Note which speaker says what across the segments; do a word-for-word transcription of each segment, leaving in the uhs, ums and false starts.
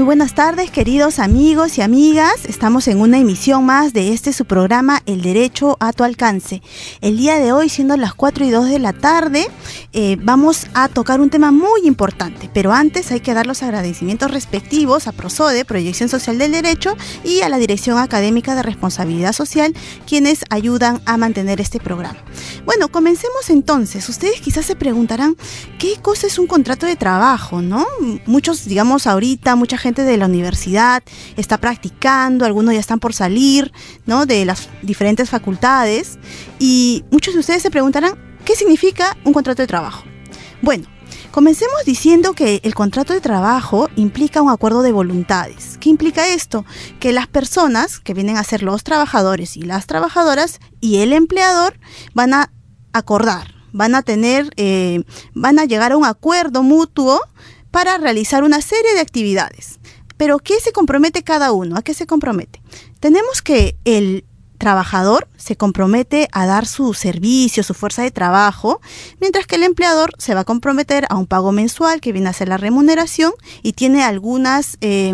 Speaker 1: buenas tardes, queridos amigos y amigas. Estamos en una emisión más de este su programa El Derecho a tu Alcance. El día de hoy, siendo las cuatro y dos de la tarde, eh, vamos a tocar un tema muy importante. Pero antes hay que dar los agradecimientos respectivos a PROSODE, Proyección Social del Derecho, y a la Dirección Académica de Responsabilidad Social, quienes ayudan a mantener este programa. Bueno, comencemos entonces. Ustedes quizás se preguntarán, ¿qué cosa es un contrato de trabajo, no? Muchos, digamos, ahorita, mucha gente de la universidad está practicando, algunos ya están por salir, ¿no?, de las diferentes facultades, y muchos de ustedes se preguntarán, ¿qué significa un contrato de trabajo? Bueno, comencemos diciendo que el contrato de trabajo implica un acuerdo de voluntades. ¿Qué implica esto? Que las personas, que vienen a ser los trabajadores y las trabajadoras, y el empleador, van a acordar, van a tener, eh, van a llegar a un acuerdo mutuo para realizar una serie de actividades. Pero ¿qué se compromete cada uno? ¿A qué se compromete? Tenemos que el trabajador se compromete a dar su servicio, su fuerza de trabajo, mientras que el empleador se va a comprometer a un pago mensual que viene a ser la remuneración y tiene algunas, eh,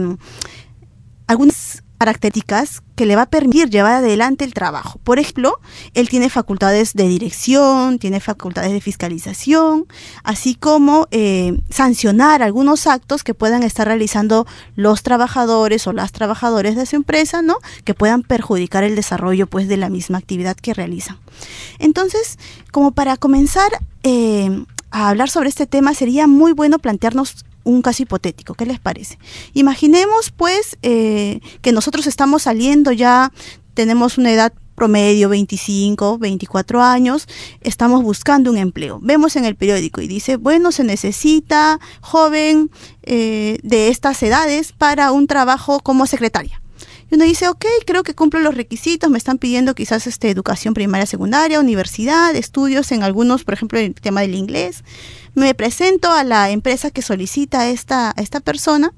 Speaker 1: algunas características que le va a permitir llevar adelante el trabajo. Por ejemplo, él tiene facultades de dirección, tiene facultades de fiscalización, así como eh, sancionar algunos actos que puedan estar realizando los trabajadores o las trabajadoras de su empresa, ¿no?, que puedan perjudicar el desarrollo, pues, de la misma actividad que realizan. Entonces, como para comenzar eh, a hablar sobre este tema, sería muy bueno plantearnos un caso hipotético. ¿Qué les parece? Imaginemos, pues, eh, que nosotros estamos saliendo ya, tenemos una edad promedio, veinticinco, veinticuatro años, estamos buscando un empleo. Vemos en el periódico y dice, bueno, se necesita joven eh, de estas edades para un trabajo como secretaria. Y uno dice, ok, creo que cumplo los requisitos, me están pidiendo quizás este, educación primaria, secundaria, universidad, estudios en algunos, por ejemplo, el tema del inglés. Me presento a la empresa que solicita a esta, a esta persona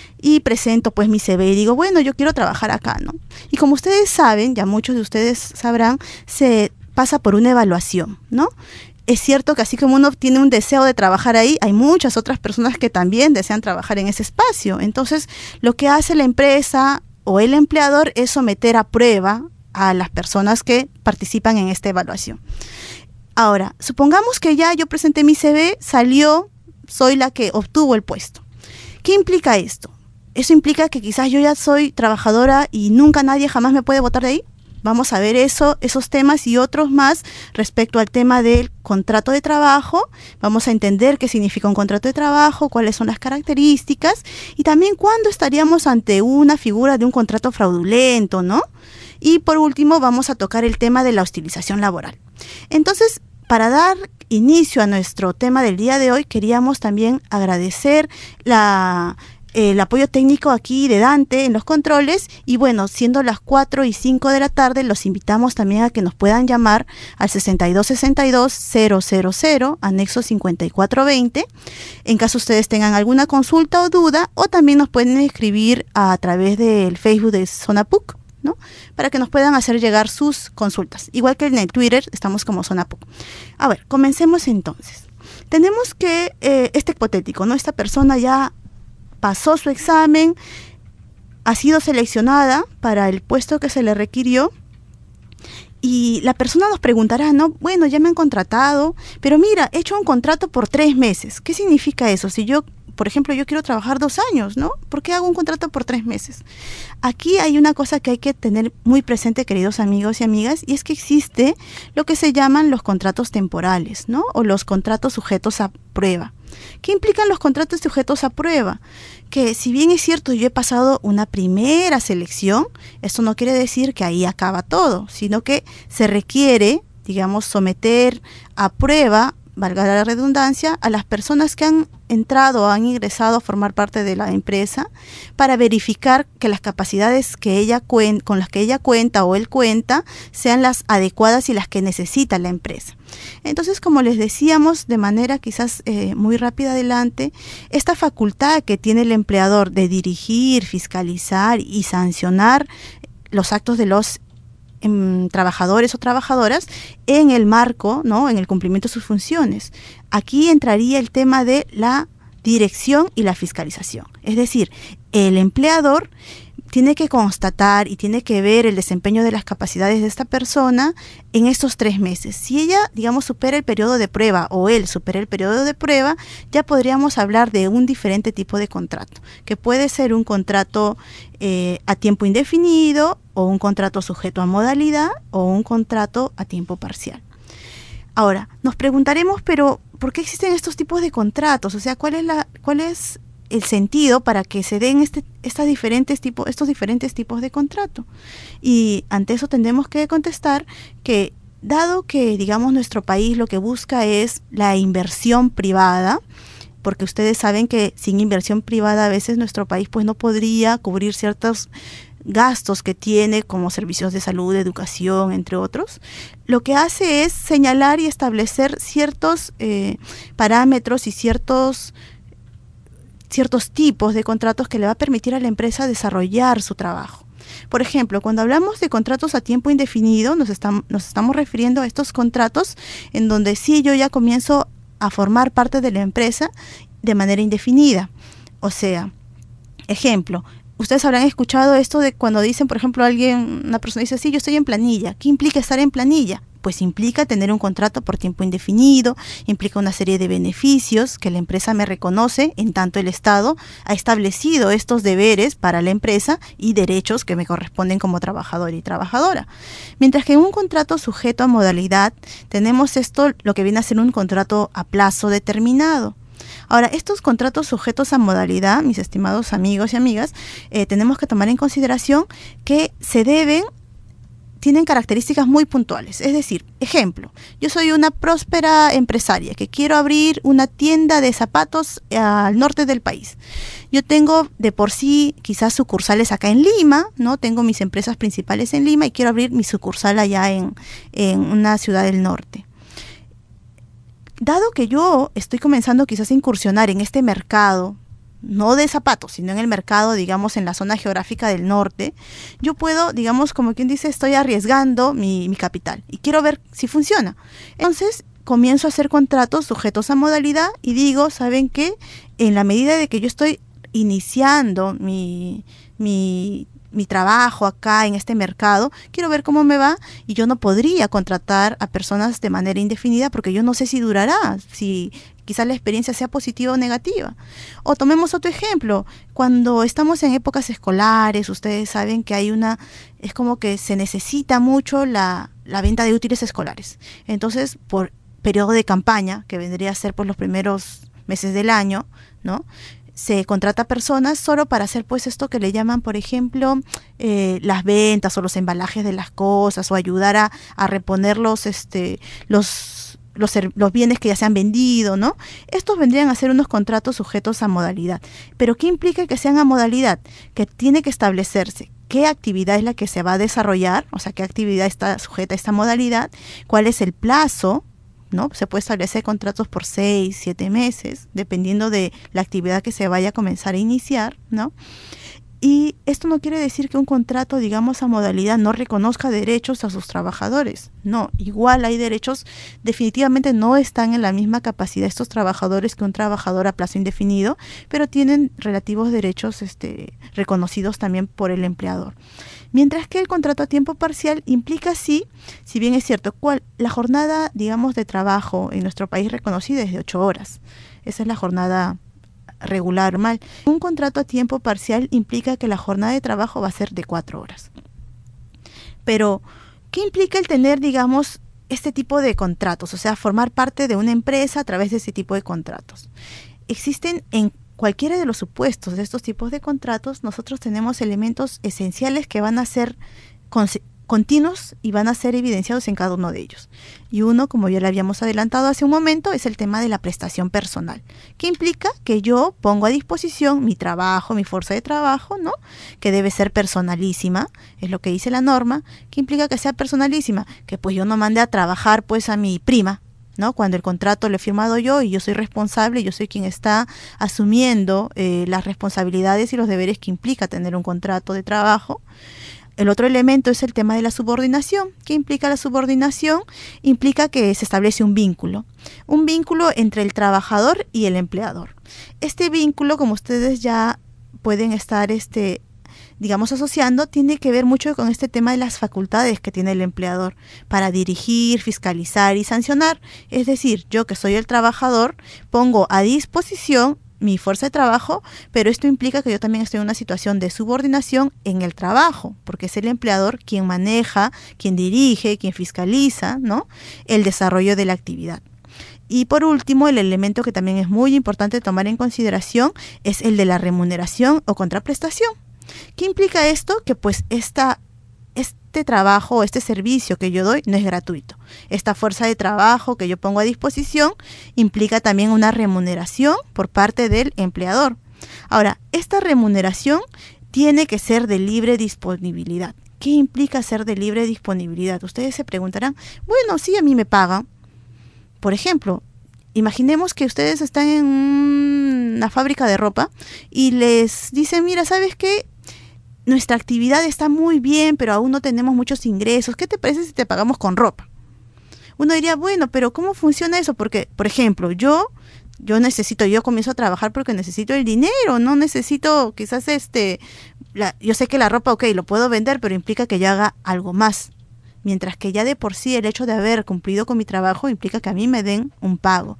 Speaker 1: y presento pues mi C V y digo, bueno, yo quiero trabajar acá, ¿no? Y como ustedes saben, ya muchos de ustedes sabrán, se pasa por una evaluación, ¿no? Es cierto que así como uno tiene un deseo de trabajar ahí, hay muchas otras personas que también desean trabajar en ese espacio. Entonces, lo que hace la empresa o el empleador es someter a prueba a las personas que participan en esta evaluación. Ahora, supongamos que ya yo presenté mi C V, salió, soy la que obtuvo el puesto. ¿Qué implica esto? ¿Eso implica que quizás yo ya soy trabajadora y nunca nadie jamás me puede botar de ahí? Vamos a ver eso, esos temas y otros más respecto al tema del contrato de trabajo. Vamos a entender qué significa un contrato de trabajo, cuáles son las características y también cuándo estaríamos ante una figura de un contrato fraudulento, ¿no? Y por último vamos a tocar el tema de la hostilización laboral. Entonces, para dar inicio a nuestro tema del día de hoy, queríamos también agradecer la... el apoyo técnico aquí de Dante en los controles y bueno, siendo las cuatro y cinco de la tarde, los invitamos también a que nos puedan llamar al sesenta y dos sesenta y dos cero cero cero, anexo cincuenta y cuatro veinte, en caso ustedes tengan alguna consulta o duda, o también nos pueden escribir a través del Facebook de Zona P U C, ¿no?, para que nos puedan hacer llegar sus consultas, igual que en el Twitter estamos como Zona P U C. A ver, comencemos entonces. Tenemos que, eh, este hipotético, ¿no?, esta persona ya pasó su examen, ha sido seleccionada para el puesto que se le requirió y la persona nos preguntará, no, bueno, ya me han contratado, pero mira, he hecho un contrato por tres meses. ¿Qué significa eso? Si yo, por ejemplo, yo quiero trabajar dos años, ¿no? ¿Por qué hago un contrato por tres meses? Aquí hay una cosa que hay que tener muy presente, queridos amigos y amigas, y es que existe lo que se llaman los contratos temporales, ¿no?, o los contratos sujetos a prueba. ¿Qué implican los contratos sujetos a prueba? Que si bien es cierto yo he pasado una primera selección, esto no quiere decir que ahí acaba todo, sino que se requiere, digamos, someter a prueba, valga la redundancia, a las personas que han entrado o han ingresado a formar parte de la empresa para verificar que las capacidades que ella cuen- con las que ella cuenta o él cuenta sean las adecuadas y las que necesita la empresa. Entonces, como les decíamos, de manera quizás eh, muy rápida adelante, esta facultad que tiene el empleador de dirigir, fiscalizar y sancionar los actos de los en trabajadores o trabajadoras en el marco, ¿no?, en el cumplimiento de sus funciones. Aquí entraría el tema de la dirección y la fiscalización. Es decir, el empleador tiene que constatar y tiene que ver el desempeño de las capacidades de esta persona en estos tres meses. Si ella, digamos, supera el periodo de prueba o él supera el periodo de prueba, ya podríamos hablar de un diferente tipo de contrato, que puede ser un contrato eh, a tiempo indefinido o un contrato sujeto a modalidad o un contrato a tiempo parcial. Ahora, nos preguntaremos, pero ¿por qué existen estos tipos de contratos? O sea, ¿cuál es la, cuál es el sentido para que se den este, estas diferentes tipos, estos diferentes tipos de contrato? Y ante eso tendremos que contestar que, dado que, digamos, nuestro país lo que busca es la inversión privada, porque ustedes saben que sin inversión privada a veces nuestro país pues no podría cubrir ciertos gastos que tiene como servicios de salud, de educación, entre otros, lo que hace es señalar y establecer ciertos eh, parámetros y ciertos ciertos tipos de contratos que le va a permitir a la empresa desarrollar su trabajo. Por ejemplo, cuando hablamos de contratos a tiempo indefinido, nos, estamos, nos estamos refiriendo a estos contratos en donde sí yo ya comienzo a formar parte de la empresa de manera indefinida. O sea, ejemplo, ustedes habrán escuchado esto de cuando dicen, por ejemplo, alguien, una persona dice, sí, yo estoy en planilla. ¿Qué implica estar en planilla? Pues implica tener un contrato por tiempo indefinido, implica una serie de beneficios que la empresa me reconoce, en tanto el Estado ha establecido estos deberes para la empresa y derechos que me corresponden como trabajador y trabajadora. Mientras que en un contrato sujeto a modalidad tenemos esto, lo que viene a ser un contrato a plazo determinado. Ahora, estos contratos sujetos a modalidad, mis estimados amigos y amigas, eh, tenemos que tomar en consideración que se deben tienen características muy puntuales. Es decir, ejemplo, yo soy una próspera empresaria que quiero abrir una tienda de zapatos al norte del país. Yo tengo de por sí quizás sucursales acá en Lima, ¿no? Tengo mis empresas principales en Lima y quiero abrir mi sucursal allá en, en una ciudad del norte. Dado que yo estoy comenzando quizás a incursionar en este mercado, no de zapatos, sino en el mercado, digamos, en la zona geográfica del norte, yo puedo, digamos, como quien dice, estoy arriesgando mi, mi capital y quiero ver si funciona. Entonces, comienzo a hacer contratos sujetos a modalidad y digo, ¿saben qué? En la medida de que yo estoy iniciando mi, mi, mi trabajo acá en este mercado, quiero ver cómo me va y yo no podría contratar a personas de manera indefinida porque yo no sé si durará, si quizás la experiencia sea positiva o negativa. O tomemos otro ejemplo, cuando estamos en épocas escolares, ustedes saben que hay una, es como que se necesita mucho la, la venta de útiles escolares. Entonces, por periodo de campaña, que vendría a ser por los primeros meses del año, ¿no?, se contrata personas solo para hacer pues esto que le llaman, por ejemplo, eh, las ventas o los embalajes de las cosas o ayudar a, a reponer los, este, los, los, los bienes que ya se han vendido, ¿no? Estos vendrían a ser unos contratos sujetos a modalidad. ¿Pero qué implica que sean a modalidad? Que tiene que establecerse qué actividad es la que se va a desarrollar, o sea, qué actividad está sujeta a esta modalidad, cuál es el plazo, ¿no? Se puede establecer contratos por seis, siete meses, dependiendo de la actividad que se vaya a comenzar a iniciar, ¿no? Y esto no quiere decir que un contrato, digamos, a modalidad no reconozca derechos a sus trabajadores. No, igual hay derechos, definitivamente no están en la misma capacidad estos trabajadores que un trabajador a plazo indefinido, pero tienen relativos derechos este, reconocidos también por el empleador. Mientras que el contrato a tiempo parcial implica sí, si bien es cierto, cuál, la jornada, digamos, de trabajo en nuestro país reconocida es de ocho horas. Esa es la jornada regular, normal. Un contrato a tiempo parcial implica que la jornada de trabajo va a ser de cuatro horas. Pero, ¿qué implica el tener, digamos, este tipo de contratos? O sea, formar parte de una empresa a través de ese tipo de contratos. Existen en cualquiera de los supuestos de estos tipos de contratos, nosotros tenemos elementos esenciales que van a ser continuos y van a ser evidenciados en cada uno de ellos. Y uno, como ya le habíamos adelantado hace un momento, es el tema de la prestación personal, que implica que yo pongo a disposición mi trabajo, mi fuerza de trabajo, ¿no?, que debe ser personalísima, es lo que dice la norma. ¿Qué implica que sea personalísima? Que pues yo no mande a trabajar pues a mi prima, ¿no?, cuando el contrato lo he firmado yo y yo soy responsable, yo soy quien está asumiendo eh, las responsabilidades y los deberes que implica tener un contrato de trabajo. El otro elemento es el tema de la subordinación. ¿Qué implica la subordinación? Implica que se establece un vínculo, un vínculo entre el trabajador y el empleador. Este vínculo, como ustedes ya pueden estar este, digamos, asociando, tiene que ver mucho con este tema de las facultades que tiene el empleador para dirigir, fiscalizar y sancionar. Es decir, yo que soy el trabajador, pongo a disposición mi fuerza de trabajo, pero esto implica que yo también estoy en una situación de subordinación en el trabajo, porque es el empleador quien maneja, quien dirige, quien fiscaliza, ¿no?, el desarrollo de la actividad. Y por último, el elemento que también es muy importante tomar en consideración es el de la remuneración o contraprestación. ¿Qué implica esto? Que pues esta, este trabajo o este servicio que yo doy no es gratuito. Esta fuerza de trabajo que yo pongo a disposición implica también una remuneración por parte del empleador. Ahora, esta remuneración tiene que ser de libre disponibilidad. ¿Qué implica ser de libre disponibilidad? Ustedes se preguntarán, bueno, sí, a mí me pagan. Por ejemplo, imaginemos que ustedes están en una fábrica de ropa y les dicen, mira, ¿sabes qué? Nuestra actividad está muy bien, pero aún no tenemos muchos ingresos. ¿Qué te parece si te pagamos con ropa? Uno diría, bueno, pero ¿cómo funciona eso? Porque, por ejemplo, yo, yo necesito, yo comienzo a trabajar porque necesito el dinero, no necesito quizás este, la, yo sé que la ropa, ok, lo puedo vender, pero implica que yo haga algo más. Mientras que ya de por sí el hecho de haber cumplido con mi trabajo implica que a mí me den un pago.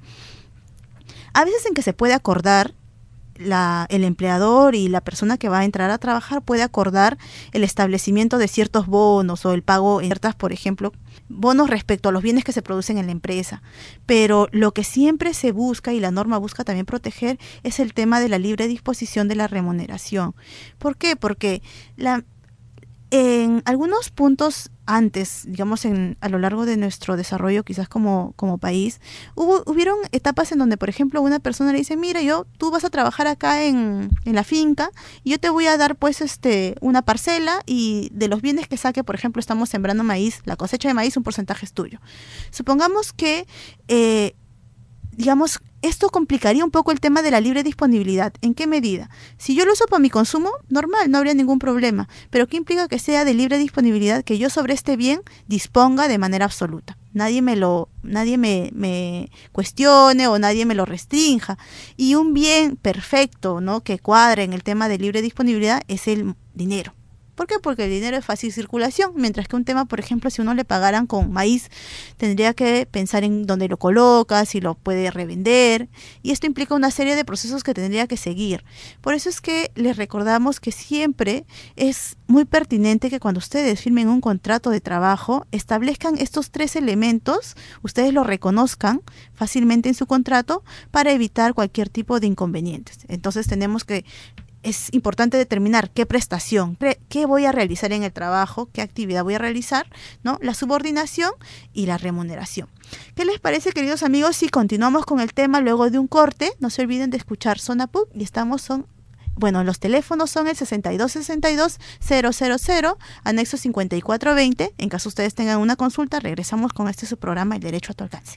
Speaker 1: A veces en que se puede acordar, la, el empleador y la persona que va a entrar a trabajar puede acordar el establecimiento de ciertos bonos o el pago en ciertas, por ejemplo, bonos respecto a los bienes que se producen en la empresa. Pero lo que siempre se busca y la norma busca también proteger es el tema de la libre disposición de la remuneración. ¿Por qué? Porque la en algunos puntos antes, digamos, en, a lo largo de nuestro desarrollo, quizás como, como país, hubo, hubieron etapas en donde, por ejemplo, una persona le dice, mira, yo, tú vas a trabajar acá en, en la finca y yo te voy a dar, pues, este, una parcela y de los bienes que saque, por ejemplo, estamos sembrando maíz, la cosecha de maíz, un porcentaje es tuyo. Supongamos que, eh, digamos, esto complicaría un poco el tema de la libre disponibilidad. ¿En qué medida? Si yo lo uso para mi consumo, normal, no habría ningún problema. Pero ¿qué implica que sea de libre disponibilidad? Que yo sobre este bien disponga de manera absoluta. Nadie me lo, nadie me, me cuestione o nadie me lo restrinja. Y un bien perfecto, ¿no?, que cuadre en el tema de libre disponibilidad es el dinero. ¿Por qué? Porque el dinero es fácil circulación, mientras que un tema, por ejemplo, si uno le pagaran con maíz, tendría que pensar en dónde lo coloca, si lo puede revender, y esto implica una serie de procesos que tendría que seguir. Por eso es que les recordamos que siempre es muy pertinente que cuando ustedes firmen un contrato de trabajo, establezcan estos tres elementos, ustedes los reconozcan fácilmente en su contrato para evitar cualquier tipo de inconvenientes. Entonces tenemos que es importante determinar qué prestación, qué voy a realizar en el trabajo, qué actividad voy a realizar, ¿no?, la subordinación y la remuneración. ¿Qué les parece, queridos amigos, si continuamos con el tema luego de un corte? No se olviden de escuchar Zona P U C y estamos son Bueno, los teléfonos son el sesenta y dos sesenta y dos cero cero cero, anexo cincuenta y cuatro veinte. En caso ustedes tengan una consulta, regresamos con este su programa, El Derecho a tu Alcance.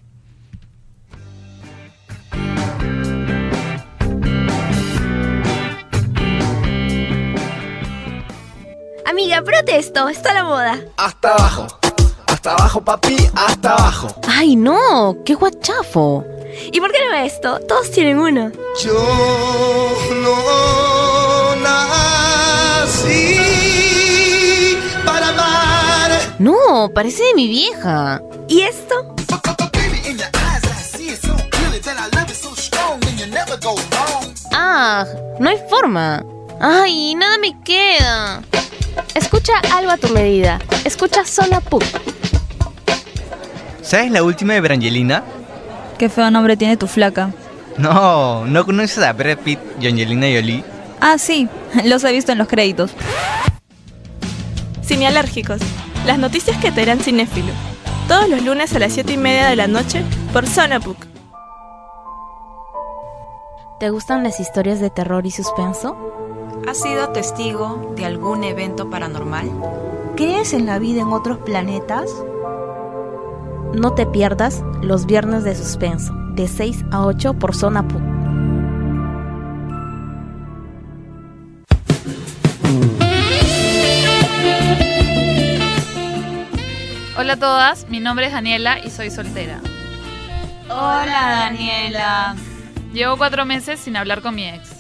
Speaker 2: Amiga, protesto, está a la moda.
Speaker 3: Hasta abajo, hasta abajo, papi, hasta abajo.
Speaker 2: Ay, no, qué guachafo. ¿Y por qué no esto? Todos tienen uno.
Speaker 3: Yo no nací para amar.
Speaker 2: No, parece de mi vieja. ¿Y esto? Ah, no hay forma. Ay, nada me queda. Escucha algo a tu medida. Escucha Zona P U C.
Speaker 4: ¿Sabes la última de Brangelina?
Speaker 5: Qué feo nombre tiene tu flaca.
Speaker 4: No, ¿no conoces a Brad Pitt y Angelina Jolie?
Speaker 5: Ah, sí, los he visto en los créditos.
Speaker 6: Cinealérgicos, las noticias que te harán cinéfilo. Todos los lunes a las siete y media de la noche por Zona P U C.
Speaker 2: ¿Te gustan las historias de terror y suspenso?
Speaker 7: ¿Has sido testigo de algún evento paranormal?
Speaker 8: ¿Crees en la vida en otros planetas?
Speaker 2: No te pierdas los viernes de suspenso, de seis a ocho por Zona P U C.
Speaker 9: Hola a todas, mi nombre es Daniela y soy soltera.
Speaker 5: Hola, Daniela.
Speaker 9: Llevo cuatro meses sin hablar con mi ex.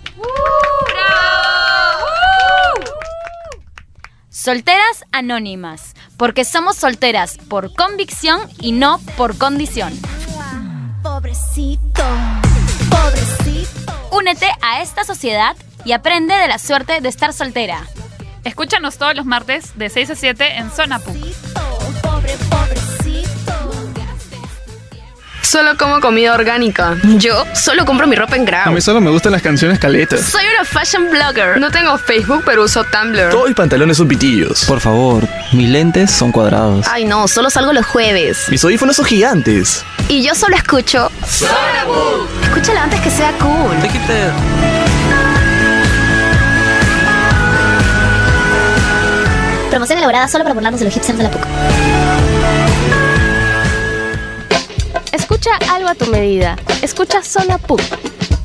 Speaker 10: Solteras anónimas, porque somos solteras por convicción y no por condición.
Speaker 11: Pobrecito, pobrecito.
Speaker 10: Únete a esta sociedad y aprende de la suerte de estar soltera.
Speaker 9: Escúchanos todos los martes de seis a siete en Zona P U C.
Speaker 11: Pobre, pobrecito.
Speaker 12: Solo como comida orgánica.
Speaker 13: Yo solo compro mi ropa en Grau.
Speaker 14: A mí solo me gustan las canciones caletas.
Speaker 13: Soy una fashion blogger.
Speaker 12: No tengo Facebook, pero uso Tumblr.
Speaker 15: Todos mis pantalones son pitillos.
Speaker 16: Por favor, mis lentes son cuadrados.
Speaker 13: Ay no, solo salgo los jueves.
Speaker 15: Mis audífonos son gigantes.
Speaker 13: Y yo solo escucho
Speaker 11: Zona P U C.
Speaker 13: Escúchalo antes que sea cool.
Speaker 11: Promoción elaborada solo para burlarnos de los hipsters de la P U C.
Speaker 2: Escucha algo a tu medida. Escucha Zona P U C.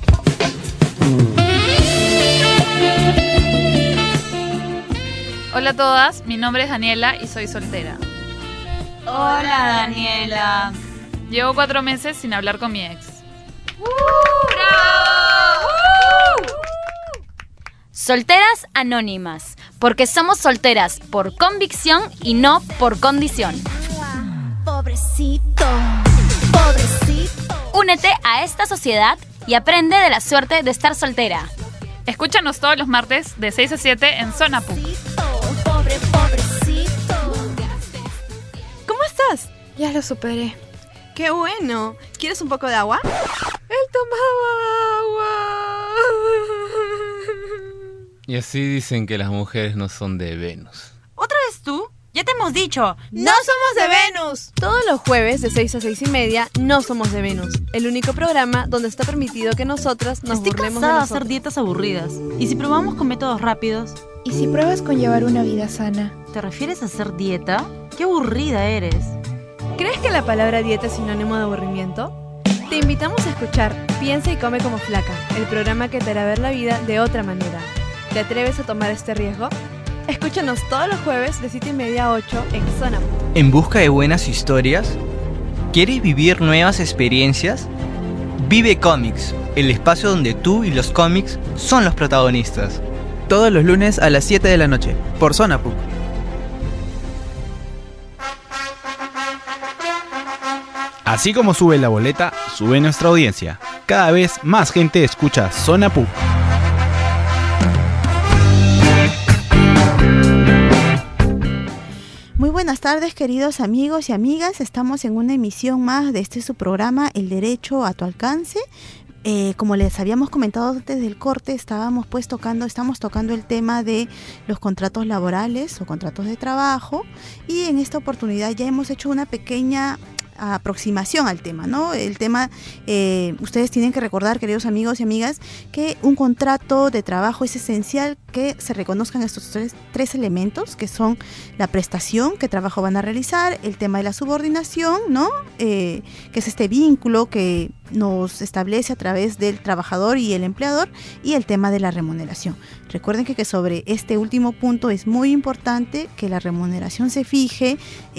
Speaker 9: Hola a todas, mi nombre es Daniela y soy soltera.
Speaker 5: Hola, Daniela.
Speaker 9: Llevo cuatro meses sin hablar con mi ex.
Speaker 10: Solteras anónimas, porque somos solteras por convicción y no por condición.
Speaker 11: Pobrecito, pobrecito.
Speaker 10: Únete a esta sociedad y aprende de la suerte de estar soltera.
Speaker 9: Escúchanos todos los martes de seis a siete en Zona P U C.
Speaker 11: Pobre, pobrecito.
Speaker 6: ¿Cómo estás?
Speaker 12: Ya lo superé.
Speaker 6: ¡Qué bueno! ¿Quieres un poco de agua? Él tomaba agua.
Speaker 17: Y así dicen que las mujeres no son de Venus.
Speaker 8: ¿Otra vez tú? Ya te hemos dicho.
Speaker 6: ¡No somos de Venus! Todos los jueves de seis a seis y media, No Somos de Venus. El único programa donde está permitido que nosotras nos
Speaker 8: Estoy
Speaker 6: burlemos de
Speaker 8: cansada de
Speaker 6: nosotros.
Speaker 8: hacer dietas aburridas. ¿Y si probamos con métodos rápidos?
Speaker 18: ¿Y si pruebas con llevar una vida sana?
Speaker 8: ¿Te refieres a hacer dieta? ¡Qué aburrida eres!
Speaker 6: ¿Crees que la palabra dieta es sinónimo de aburrimiento? Te invitamos a escuchar Piensa y come como flaca, el programa que te hará ver la vida de otra manera. ¿Te atreves a tomar este riesgo? Escúchanos todos los jueves de siete y media a ocho en Zona P U C.
Speaker 4: ¿En busca de buenas historias? ¿Quieres vivir nuevas experiencias? Vive Cómics, el espacio donde tú y los cómics son los protagonistas.
Speaker 19: Todos los lunes a las siete de la noche, por Zona P U C.
Speaker 14: Así como sube la boleta, sube nuestra audiencia. Cada vez más gente escucha Zona P U C.
Speaker 1: Muy buenas tardes, queridos amigos y amigas. Estamos en una emisión más de este su programa, El Derecho a tu Alcance. Eh, como les habíamos comentado antes del corte, estábamos pues tocando, estamos tocando el tema de los contratos laborales o contratos de trabajo, y en esta oportunidad ya hemos hecho una pequeña aproximación al tema, ¿no? El tema, eh, ustedes tienen que recordar, queridos amigos y amigas, que un contrato de trabajo es esencial que se reconozcan estos tres, tres elementos, que son la prestación, qué trabajo van a realizar, el tema de la subordinación, ¿no? Eh, que es este vínculo que nos establece a través del trabajador y el empleador, y el tema de la remuneración. Recuerden que, que sobre este último punto es muy importante que la remuneración se fije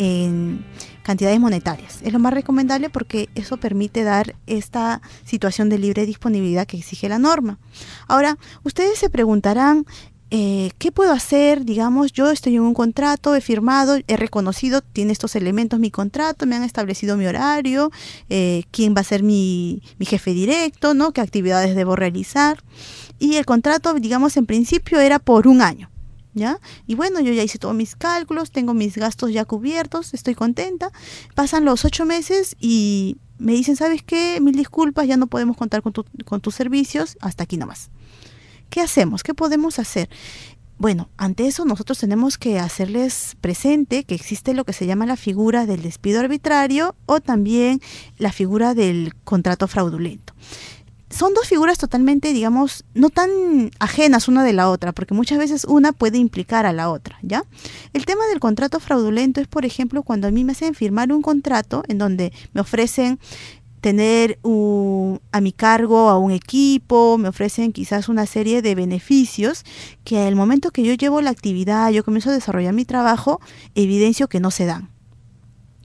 Speaker 1: en cantidades monetarias. Es lo más recomendable porque eso permite dar esta situación de libre disponibilidad que exige la norma. Ahora, ustedes se preguntarán, eh, ¿qué puedo hacer? Digamos, yo estoy en un contrato, he firmado, he reconocido, tiene estos elementos mi contrato, me han establecido mi horario, eh, quién va a ser mi, mi jefe directo, ¿no? ¿Qué actividades debo realizar? Y el contrato, digamos, en principio era por un año. ¿Ya? Y bueno, yo ya hice todos mis cálculos, tengo mis gastos ya cubiertos, estoy contenta. Pasan los ocho meses y me dicen, ¿sabes qué? Mil disculpas, ya no podemos contar con, tu, con tus servicios, hasta aquí nomás. ¿Qué hacemos? ¿Qué podemos hacer? Bueno, ante eso nosotros tenemos que hacerles presente que existe lo que se llama la figura del despido arbitrario o también la figura del contrato fraudulento. Son dos figuras totalmente, digamos, no tan ajenas una de la otra, porque muchas veces una puede implicar a la otra, ¿ya? El tema del contrato fraudulento es, por ejemplo, cuando a mí me hacen firmar un contrato en donde me ofrecen tener un, a mi cargo a un equipo, me ofrecen quizás una serie de beneficios que al momento que yo llevo la actividad, yo comienzo a desarrollar mi trabajo, evidencio que no se dan,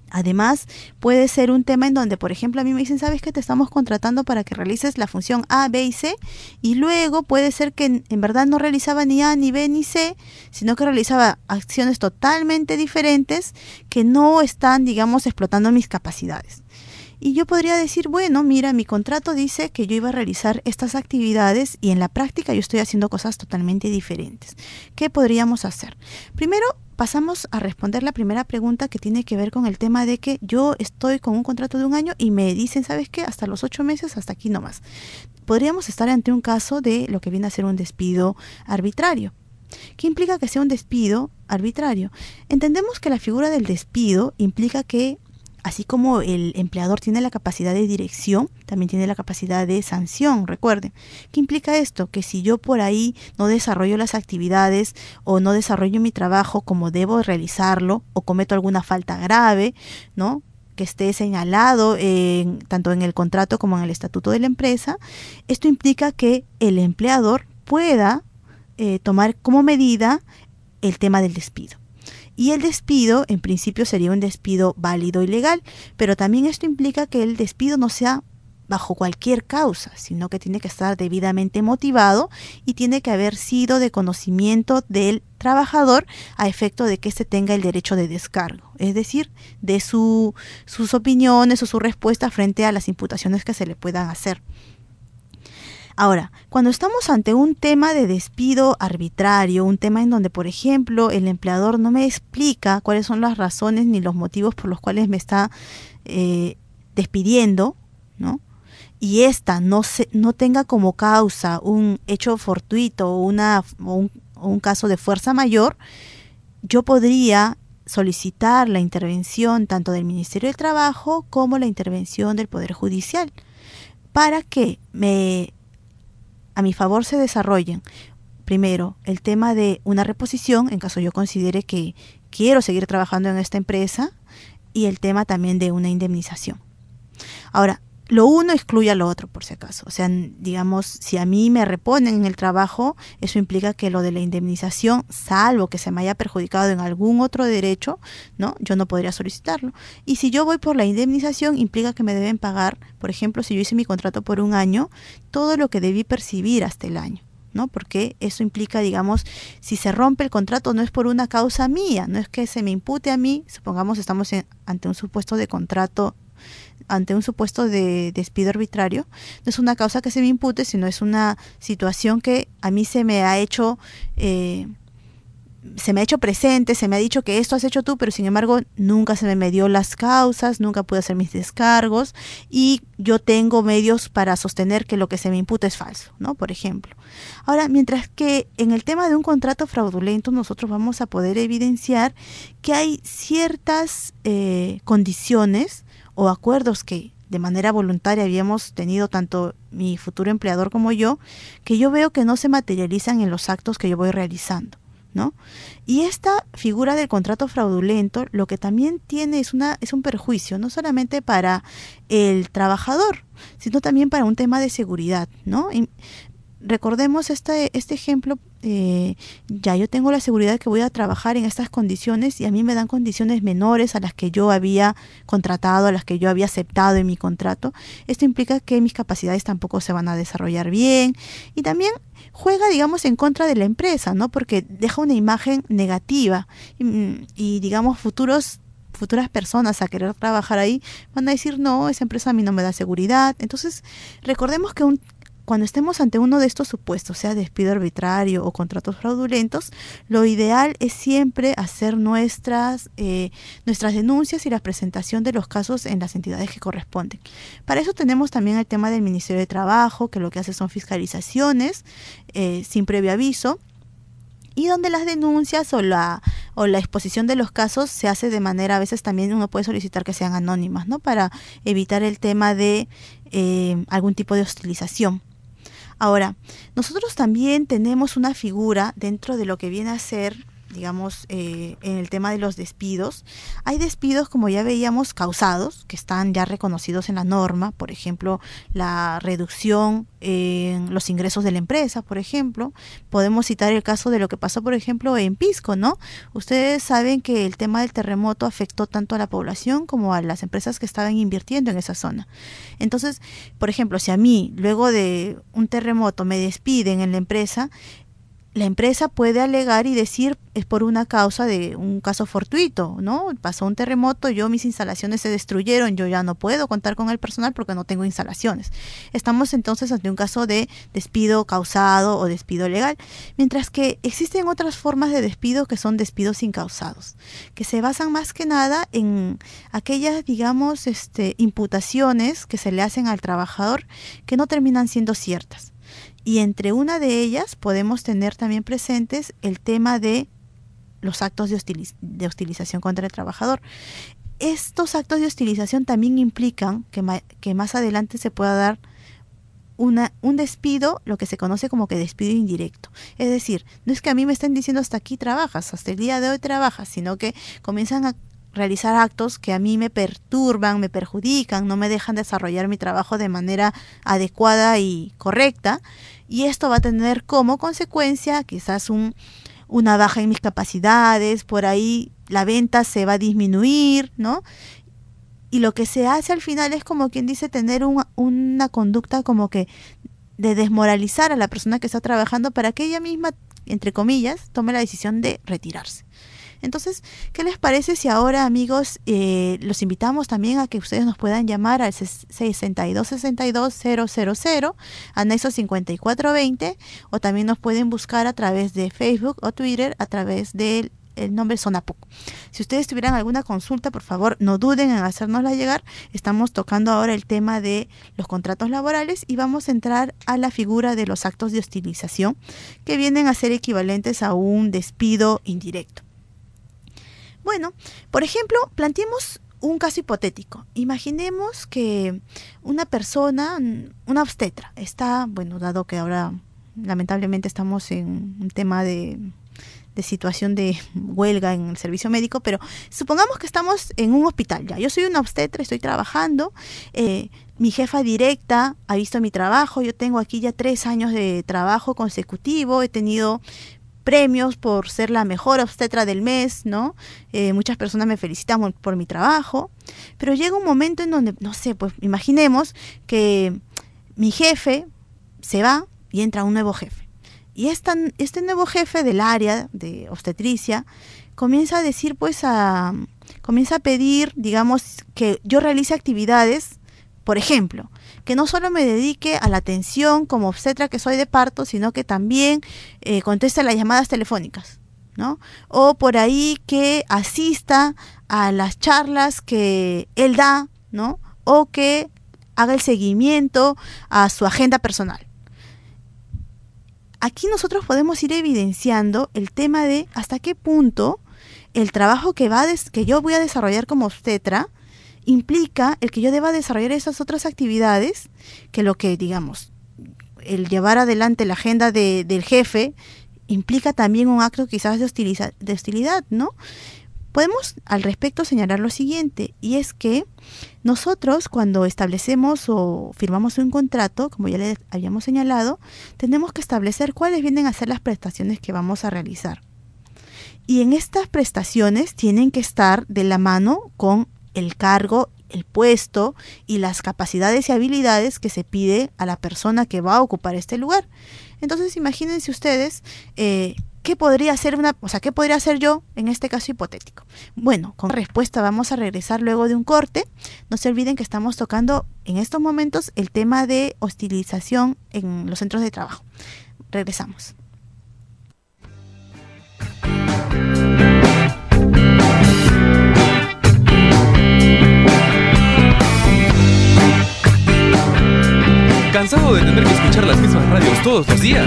Speaker 1: Además, puede ser un tema en donde, por ejemplo, a mí me dicen, ¿sabes qué? Te estamos contratando para que realices la función A, B y C, y luego puede ser que en, en verdad no realizaba ni A, ni B, ni C, sino que realizaba acciones totalmente diferentes que no están, digamos, explotando mis capacidades. Y yo podría decir, bueno, mira, mi contrato dice que yo iba a realizar estas actividades y en la práctica yo estoy haciendo cosas totalmente diferentes. ¿Qué podríamos hacer? Primero, pasamos a responder la primera pregunta que tiene que ver con el tema de que yo estoy con un contrato de un año y me dicen, ¿sabes qué? Hasta los ocho meses, hasta aquí nomás. Podríamos estar ante un caso de lo que viene a ser un despido arbitrario. ¿Qué implica que sea un despido arbitrario? Entendemos que la figura del despido implica que así como el empleador tiene la capacidad de dirección, también tiene la capacidad de sanción, recuerden. ¿Qué implica esto? Que si yo por ahí no desarrollo las actividades o no desarrollo mi trabajo como debo realizarlo o cometo alguna falta grave, ¿no?, que esté señalado en, tanto en el contrato como en el estatuto de la empresa, esto implica que el empleador pueda eh, tomar como medida el tema del despido. Y el despido, en principio, sería un despido válido y legal, pero también esto implica que el despido no sea bajo cualquier causa, sino que tiene que estar debidamente motivado y tiene que haber sido de conocimiento del trabajador a efecto de que éste tenga el derecho de descargo, es decir, de su, sus opiniones o su respuesta frente a las imputaciones que se le puedan hacer. Ahora, cuando estamos ante un tema de despido arbitrario, un tema en donde, por ejemplo, el empleador no me explica cuáles son las razones ni los motivos por los cuales me está eh, despidiendo, ¿no?, y esta no se, no tenga como causa un hecho fortuito o, una, o, un, o un caso de fuerza mayor, yo podría solicitar la intervención tanto del Ministerio del Trabajo como la intervención del Poder Judicial para que me... a mi favor se desarrollen, primero, el tema de una reposición, en caso yo considere que quiero seguir trabajando en esta empresa, y el tema también de una indemnización. Ahora, lo uno excluye a lo otro, por si acaso. O sea, digamos, si a mí me reponen en el trabajo, eso implica que lo de la indemnización, salvo que se me haya perjudicado en algún otro derecho, ¿no?, yo no podría solicitarlo. Y si yo voy por la indemnización, implica que me deben pagar, por ejemplo, si yo hice mi contrato por un año, todo lo que debí percibir hasta el año, ¿no? Porque eso implica, digamos, si se rompe el contrato no es por una causa mía, no es que se me impute a mí, supongamos estamos en, ante un supuesto de contrato, ante un supuesto de despido arbitrario, no es una causa que se me impute, sino es una situación que a mí se me ha hecho eh, se me ha hecho presente, se me ha dicho que esto has hecho tú, pero sin embargo nunca se me medió las causas, nunca pude hacer mis descargos y yo tengo medios para sostener que lo que se me imputa es falso, ¿no?, por ejemplo. Ahora, mientras que en el tema de un contrato fraudulento nosotros vamos a poder evidenciar que hay ciertas eh, condiciones o acuerdos que de manera voluntaria habíamos tenido tanto mi futuro empleador como yo, que yo veo que no se materializan en los actos que yo voy realizando, ¿no? Y esta figura del contrato fraudulento lo que también tiene es una es un perjuicio, no solamente para el trabajador, sino también para un tema de seguridad, ¿no? Y recordemos este, este ejemplo, eh, ya yo tengo la seguridad de que voy a trabajar en estas condiciones y a mí me dan condiciones menores a las que yo había contratado, a las que yo había aceptado en mi contrato. Esto implica que mis capacidades tampoco se van a desarrollar bien y también juega, digamos, en contra de la empresa, ¿no? Porque deja una imagen negativa y, y digamos, futuros futuras personas a querer trabajar ahí van a decir, no, esa empresa a mí no me da seguridad. Entonces, recordemos que un cuando estemos ante uno de estos supuestos, sea despido arbitrario o contratos fraudulentos, lo ideal es siempre hacer nuestras, eh, nuestras denuncias y la presentación de los casos en las entidades que corresponden. Para eso tenemos también el tema del Ministerio de Trabajo, que lo que hace son fiscalizaciones eh, sin previo aviso, y donde las denuncias o la, o la exposición de los casos se hace de manera, a veces también uno puede solicitar que sean anónimas, ¿no?, para evitar el tema de eh, algún tipo de hostilización. Ahora, nosotros también tenemos una figura dentro de lo que viene a ser digamos, eh, en el tema de los despidos. Hay despidos, como ya veíamos, causados, que están ya reconocidos en la norma, por ejemplo, la reducción en los ingresos de la empresa, por ejemplo. Podemos citar el caso de lo que pasó, por ejemplo, en Pisco, ¿no? Ustedes saben que el tema del terremoto afectó tanto a la población como a las empresas que estaban invirtiendo en esa zona. Entonces, por ejemplo, si a mí, luego de un terremoto, me despiden en la empresa, la empresa puede alegar y decir es por una causa de un caso fortuito, ¿no? Pasó un terremoto, yo mis instalaciones se destruyeron, yo ya no puedo contar con el personal porque no tengo instalaciones. Estamos entonces ante un caso de despido causado o despido legal, mientras que existen otras formas de despido que son despidos incausados, que se basan más que nada en aquellas, digamos, este, imputaciones que se le hacen al trabajador que no terminan siendo ciertas. Y entre una de ellas podemos tener también presentes el tema de los actos de, hostiliz- de hostilización contra el trabajador. Estos actos de hostilización también implican que, ma- que más adelante se pueda dar una, un despido, lo que se conoce como que despido indirecto. Es decir, no es que a mí me estén diciendo hasta aquí trabajas, hasta el día de hoy trabajas, sino que comienzan a realizar actos que a mí me perturban, me perjudican, no me dejan desarrollar mi trabajo de manera adecuada y correcta, y esto va a tener como consecuencia quizás un, una baja en mis capacidades, por ahí la venta se va a disminuir, ¿no? Y lo que se hace al final es como quien dice tener un, una conducta como que de desmoralizar a la persona que está trabajando para que ella misma, entre comillas, tome la decisión de retirarse. Entonces, ¿qué les parece si ahora, amigos, eh, los invitamos también a que ustedes nos puedan llamar al sesenta y dos sesenta y dos cero cero cero, anexo cincuenta y cuatro veinte, o también nos pueden buscar a través de Facebook o Twitter a través del el nombre Zona P U C. Si ustedes tuvieran alguna consulta, por favor, no duden en hacérnosla llegar. Estamos tocando ahora el tema de los contratos laborales y vamos a entrar a la figura de los actos de hostilización, que vienen a ser equivalentes a un despido indirecto. Bueno, por ejemplo, planteemos un caso hipotético. Imaginemos que una persona, una obstetra, está, bueno, dado que ahora lamentablemente estamos en un tema de, de situación de huelga en el servicio médico, pero supongamos que estamos en un hospital ya. Yo soy una obstetra, estoy trabajando, eh, mi jefa directa ha visto mi trabajo, yo tengo aquí ya tres años de trabajo consecutivo, he tenido premios por ser la mejor obstetra del mes, ¿no? Eh, muchas personas me felicitan por, por mi trabajo, pero llega un momento en donde, no sé, pues imaginemos que mi jefe se va y entra un nuevo jefe. Y esta, este nuevo jefe del área de obstetricia comienza a decir, pues, a, comienza a pedir, digamos, que yo realice actividades, por ejemplo, que no solo me dedique a la atención como obstetra que soy de parto, sino que también eh, conteste las llamadas telefónicas, ¿no? O por ahí que asista a las charlas que él da, ¿no? O que haga el seguimiento a su agenda personal. Aquí nosotros podemos ir evidenciando el tema de hasta qué punto el trabajo que, va des- que yo voy a desarrollar como obstetra implica el que yo deba desarrollar esas otras actividades, que lo que, digamos, el llevar adelante la agenda de, del jefe implica también un acto quizás de, hostiliza, de hostilidad, ¿no? Podemos al respecto señalar lo siguiente, y es que nosotros cuando establecemos o firmamos un contrato, como ya les habíamos señalado, tenemos que establecer cuáles vienen a ser las prestaciones que vamos a realizar. Y en estas prestaciones tienen que estar de la mano con el cargo, el puesto y las capacidades y habilidades que se pide a la persona que va a ocupar este lugar. Entonces imagínense ustedes eh, qué podría hacer una, o sea, qué podría hacer yo en este caso hipotético. Bueno, con respuesta vamos a regresar luego de un corte. No se olviden que estamos tocando en estos momentos el tema de hostilización en los centros de trabajo. Regresamos.
Speaker 20: ¿Cansado de tener que escuchar las mismas radios todos los días?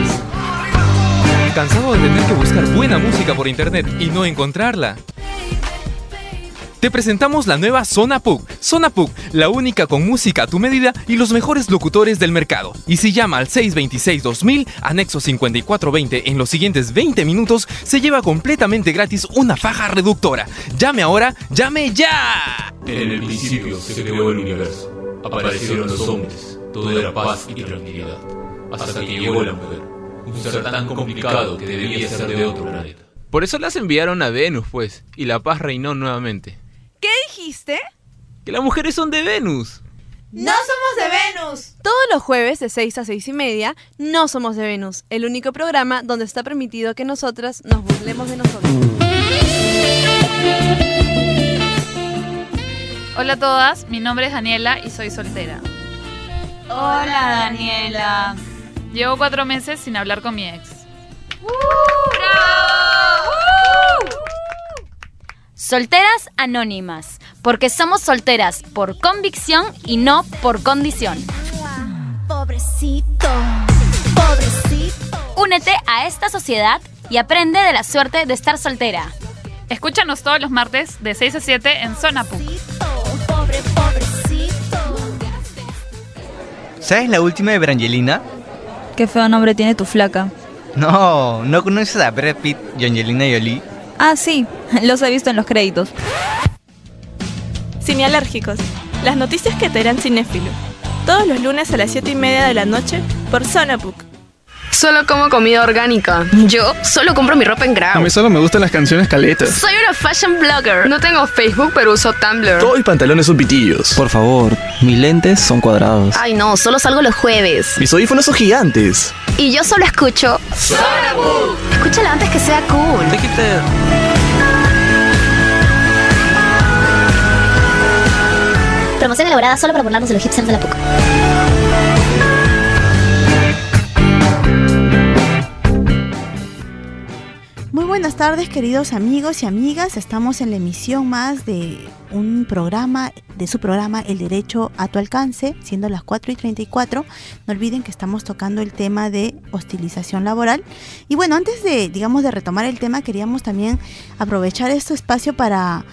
Speaker 20: ¿Cansado de tener que buscar buena música por internet y no encontrarla? Te presentamos la nueva Zona P U C. Zona P U C, la única con música a tu medida y los mejores locutores del mercado. Y si llama al seis dos seis dos mil, anexo cincuenta y cuatro veinte en los siguientes veinte minutos, se lleva completamente gratis una faja reductora. Llame ahora, llame ya.
Speaker 21: En el principio se creó el universo. Aparecieron los hombres. Todo era paz y tranquilidad. Hasta que llegó la mujer. Un ser tan complicado que debía ser de otro planeta.
Speaker 17: Por eso las enviaron a Venus, pues, y la paz reinó nuevamente.
Speaker 6: ¿Qué dijiste?
Speaker 17: ¡Que las mujeres son de Venus!
Speaker 6: ¡No somos de Venus! Todos los jueves de seis a seis y media, No Somos de Venus, el único programa donde está permitido que nosotras nos burlemos de nosotros.
Speaker 9: Hola a todas, mi nombre es Daniela y soy soltera.
Speaker 5: Hola, Daniela.
Speaker 9: Llevo cuatro meses sin hablar con mi ex.
Speaker 10: ¡Uh! Solteras anónimas, porque somos solteras por convicción y no por condición.
Speaker 11: Pobrecito, pobrecito.
Speaker 10: Únete a esta sociedad y aprende de la suerte de estar soltera.
Speaker 9: Escúchanos todos los martes de seis a siete en Zona P U C.
Speaker 11: Pobre, pobrecito.
Speaker 4: ¿Sabes la última de Brangelina?
Speaker 22: Qué feo nombre tiene tu flaca.
Speaker 4: No, ¿no conoces a Brad Pitt y Angelina Jolie?
Speaker 22: Ah, sí, los he visto en los créditos.
Speaker 23: Cinealérgicos, las noticias que te harán cinéfilo. Todos los lunes a las siete y media de la noche por Zona P U C.
Speaker 12: Solo como comida orgánica.
Speaker 13: Yo solo compro mi ropa en Grau.
Speaker 14: A mí solo me gustan las canciones caletas.
Speaker 13: Soy una fashion blogger.
Speaker 12: No tengo Facebook, pero uso Tumblr.
Speaker 15: Todo y pantalones son pitillos.
Speaker 16: Por favor, mis lentes son cuadrados.
Speaker 13: Ay no, solo salgo los jueves.
Speaker 15: Mis audífonos son gigantes.
Speaker 13: Y yo solo escucho
Speaker 11: Zona P U C.
Speaker 13: Escúchala antes que sea cool.
Speaker 16: Te quité.
Speaker 11: Promoción elaborada solo para burlarnos de los hipsters de la P U C.
Speaker 1: Muy buenas tardes, queridos amigos y amigas. Estamos en la emisión más de un programa, de su programa El Derecho a tu Alcance, siendo las cuatro y treinta y cuatro. No olviden que estamos tocando el tema de hostilización laboral. Y bueno, antes de, digamos, de retomar el tema, queríamos también aprovechar este espacio para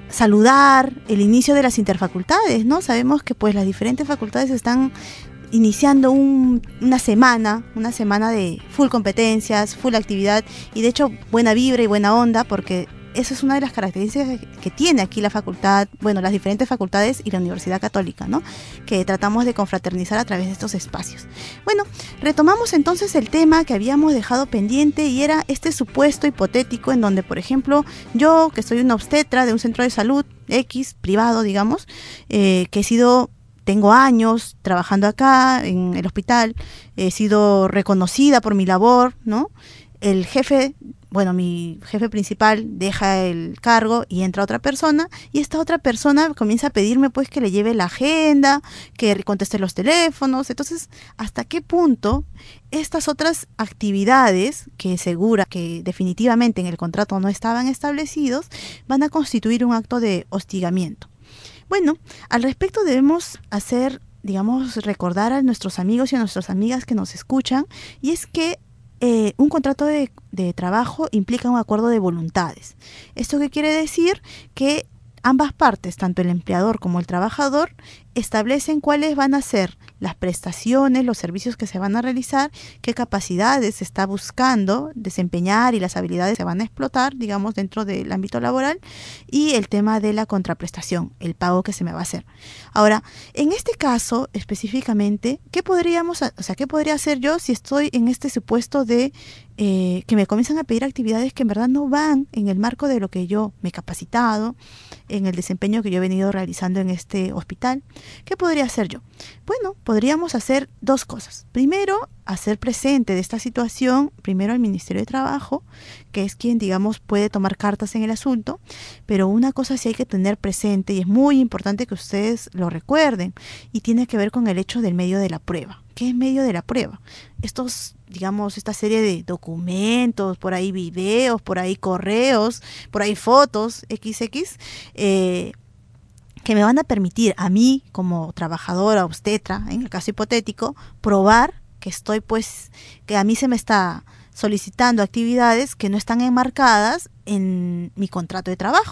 Speaker 1: saludar el inicio de las interfacultades, ¿no? Sabemos que pues las diferentes facultades están iniciando un, una semana, una semana de full competencias, full actividad y de hecho buena vibra y buena onda, porque eso es una de las características que tiene aquí la facultad, bueno, las diferentes facultades y la Universidad Católica, ¿no? Que tratamos de confraternizar a través de estos espacios. Bueno, retomamos entonces el tema que habíamos dejado pendiente y era este supuesto hipotético en donde, por ejemplo, yo, que soy una obstetra de un centro de salud X, privado, digamos, eh, que he sido... Tengo años trabajando acá en el hospital, he sido reconocida por mi labor, ¿no? El jefe, bueno, mi jefe principal deja el cargo y entra otra persona y esta otra persona comienza a pedirme pues que le lleve la agenda, que conteste los teléfonos. Entonces, ¿hasta qué punto estas otras actividades que segura que definitivamente en el contrato no estaban establecidos van a constituir un acto de hostigamiento? Bueno, al respecto debemos hacer, digamos, recordar a nuestros amigos y a nuestras amigas que nos escuchan, y es que eh, un contrato de, de trabajo implica un acuerdo de voluntades. ¿Esto qué quiere decir? Que ambas partes, tanto el empleador como el trabajador, establecen cuáles van a ser las prestaciones, los servicios que se van a realizar, qué capacidades se está buscando desempeñar y las habilidades se van a explotar, digamos, dentro del ámbito laboral, y el tema de la contraprestación, el pago que se me va a hacer. Ahora, en este caso específicamente, ¿qué podríamos, o sea, qué podría hacer yo si estoy en este supuesto de eh, que me comienzan a pedir actividades que en verdad no van en el marco de lo que yo me he capacitado, en el desempeño que yo he venido realizando en este hospital? ¿Qué podría hacer yo? Bueno, podríamos hacer dos cosas. Primero, hacer presente de esta situación, primero al Ministerio de Trabajo, que es quien, digamos, puede tomar cartas en el asunto, pero una cosa sí hay que tener presente y es muy importante que ustedes lo recuerden, y tiene que ver con el hecho del medio de la prueba. ¿Qué es medio de la prueba? Estos, digamos, esta serie de documentos, por ahí videos, por ahí correos, por ahí fotos, equis equis, eh, que me van a permitir a mí, como trabajadora obstetra, en el caso hipotético, probar que estoy, pues, que a mí se me está solicitando actividades que no están enmarcadas en mi contrato de trabajo.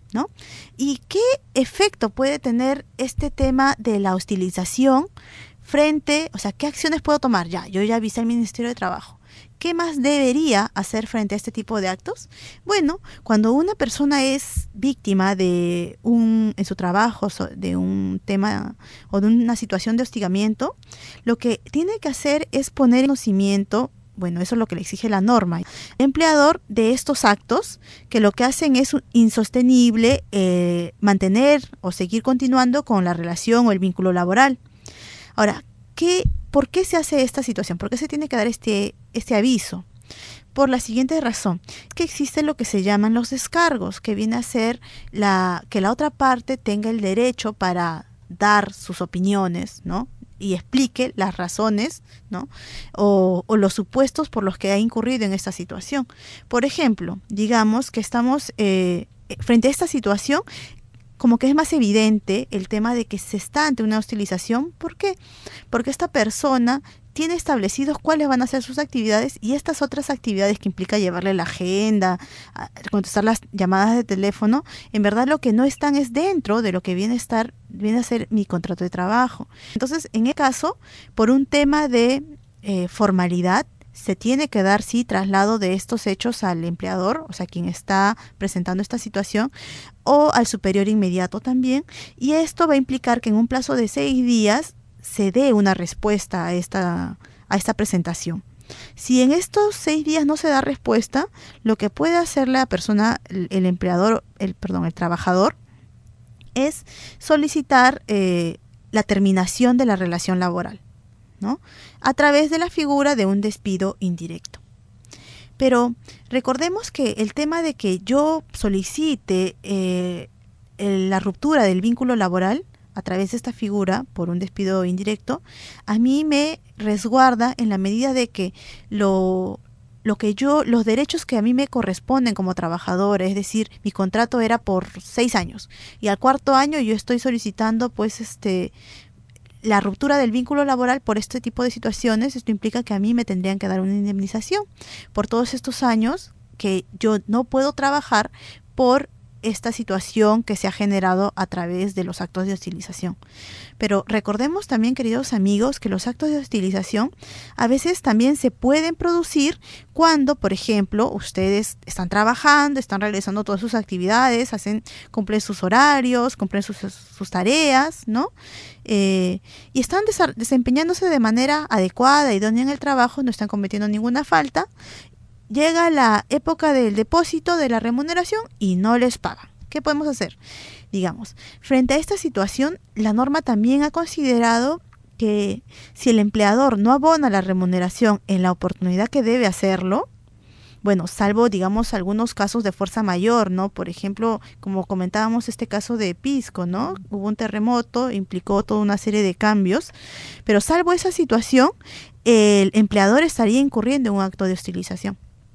Speaker 1: ¿no? ¿Y qué efecto puede tener este tema de la hostilización frente, o sea, qué acciones puedo tomar? Ya, yo ya avisé al Ministerio de Trabajo. ¿Qué más debería hacer frente a este tipo de actos? Bueno, cuando una persona es víctima de un, en su trabajo, de un tema o de una situación de hostigamiento, lo que tiene que hacer es poner en conocimiento, bueno, eso es lo que le exige la norma, el empleador de estos actos, que lo que hacen es insostenible eh, mantener o seguir continuando con la relación o el vínculo laboral. Ahora, ¿qué, ¿por qué se hace esta situación? ¿Por qué se tiene que dar este, este aviso? Por la siguiente razón, que existe lo que se llaman los descargos, que viene a ser la, que la otra parte tenga el derecho para dar sus opiniones, ¿no? Y explique las razones, ¿no? O, o los supuestos por los que ha incurrido en esta situación. Por ejemplo, digamos que estamos eh, frente a esta situación, como que es más evidente el tema de que se está ante una hostilización. ¿Por qué? Porque esta persona tiene establecidos cuáles van a ser sus actividades y estas otras actividades que implica llevarle la agenda, contestar las llamadas de teléfono, en verdad lo que no están es dentro de lo que viene a estar, viene a ser mi contrato de trabajo. Entonces, en el caso, por un tema de eh, formalidad, se tiene que dar, sí, traslado de estos hechos al empleador, o sea, quien está presentando esta situación, o al superior inmediato también, y esto va a implicar que en un plazo de seis días se dé una respuesta a esta, a esta presentación. Si en estos seis días no se da respuesta, lo que puede hacer la persona, el, el empleador, el perdón, el trabajador, es solicitar eh, la terminación de la relación laboral, ¿no? A través de la figura de un despido indirecto. Pero recordemos que el tema de que yo solicite eh, el, la ruptura del vínculo laboral a través de esta figura por un despido indirecto, a mí me resguarda en la medida de que lo, lo que yo, los derechos que a mí me corresponden como trabajadora, es decir, mi contrato era por seis años y al cuarto año yo estoy solicitando pues este la ruptura del vínculo laboral por este tipo de situaciones. Esto implica que a mí me tendrían que dar una indemnización por todos estos años que yo no puedo trabajar por esta situación que se ha generado a través de los actos de hostilización. Pero recordemos también, queridos amigos, que los actos de hostilización a veces también se pueden producir cuando, por ejemplo, ustedes están trabajando, están realizando todas sus actividades, hacen, cumplen sus horarios, cumplen sus, sus tareas, ¿no? Eh, y están desa- desempeñándose de manera adecuada, idónea en el trabajo, no están cometiendo ninguna falta. Llega la época del depósito de la remuneración y no les pagan. ¿Qué podemos hacer? Digamos, frente a esta situación, la norma también ha considerado que si el empleador no abona la remuneración en la oportunidad que debe hacerlo, bueno, salvo, digamos, algunos casos de fuerza mayor, ¿no? Por ejemplo, como comentábamos este caso de Pisco, ¿no? Hubo un terremoto, implicó toda una serie de cambios, pero salvo esa situación, el empleador estaría incurriendo en un acto de hostilización.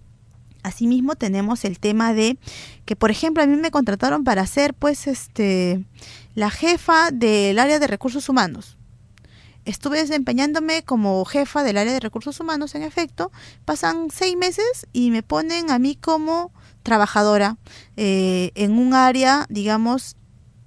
Speaker 1: Asimismo tenemos el tema de que, por ejemplo, a mí me contrataron para ser pues este la jefa del área de recursos humanos. Estuve desempeñándome como jefa del área de recursos humanos, en efecto, pasan seis meses y me ponen a mí como trabajadora eh, en un área, digamos,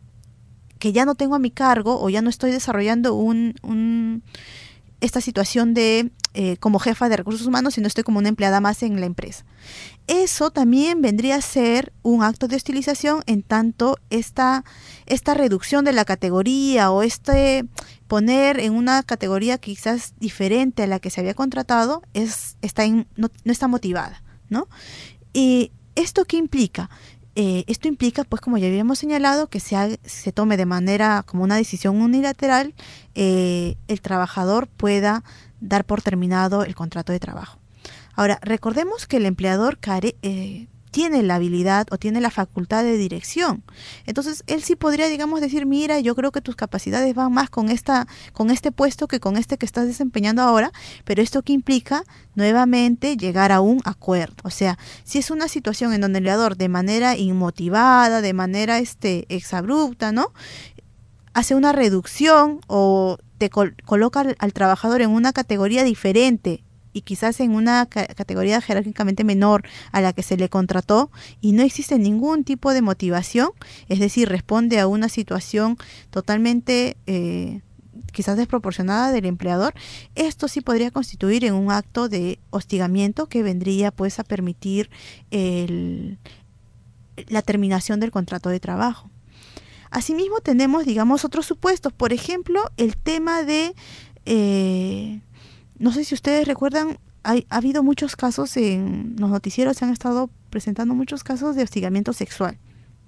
Speaker 1: que ya no tengo a mi cargo o ya no estoy desarrollando un, un esta situación de eh, como jefa de recursos humanos, sino estoy como una empleada más en la empresa. Eso también vendría a ser un acto de hostilización, en tanto esta, esta reducción de la categoría o este poner en una categoría quizás diferente a la que se había contratado es, está en, no, no está motivada, ¿no? ¿Y esto qué implica? Eh, esto implica, pues como ya habíamos señalado, que se, ha, se tome de manera como una decisión unilateral, eh, el trabajador pueda dar por terminado el contrato de trabajo. Ahora, recordemos que el empleador care, eh, tiene la habilidad o tiene la facultad de dirección. Entonces, él sí podría, digamos, decir, mira, yo creo que tus capacidades van más con esta, con este puesto que con este que estás desempeñando ahora, pero esto que implica, nuevamente, llegar a un acuerdo. O sea, si es una situación en donde el empleador, de manera inmotivada, de manera este exabrupta, ¿no?, hace una reducción o te col- coloca al, al trabajador en una categoría diferente y quizás en una ca- categoría jerárquicamente menor a la que se le contrató y no existe ningún tipo de motivación, es decir, responde a una situación totalmente eh, quizás desproporcionada del empleador, esto sí podría constituir en un acto de hostigamiento que vendría pues a permitir el, la terminación del contrato de trabajo. Asimismo tenemos, digamos, otros supuestos, por ejemplo, el tema de, eh, no sé si ustedes recuerdan, hay, ha habido muchos casos en los noticieros, se han estado presentando muchos casos de hostigamiento sexual.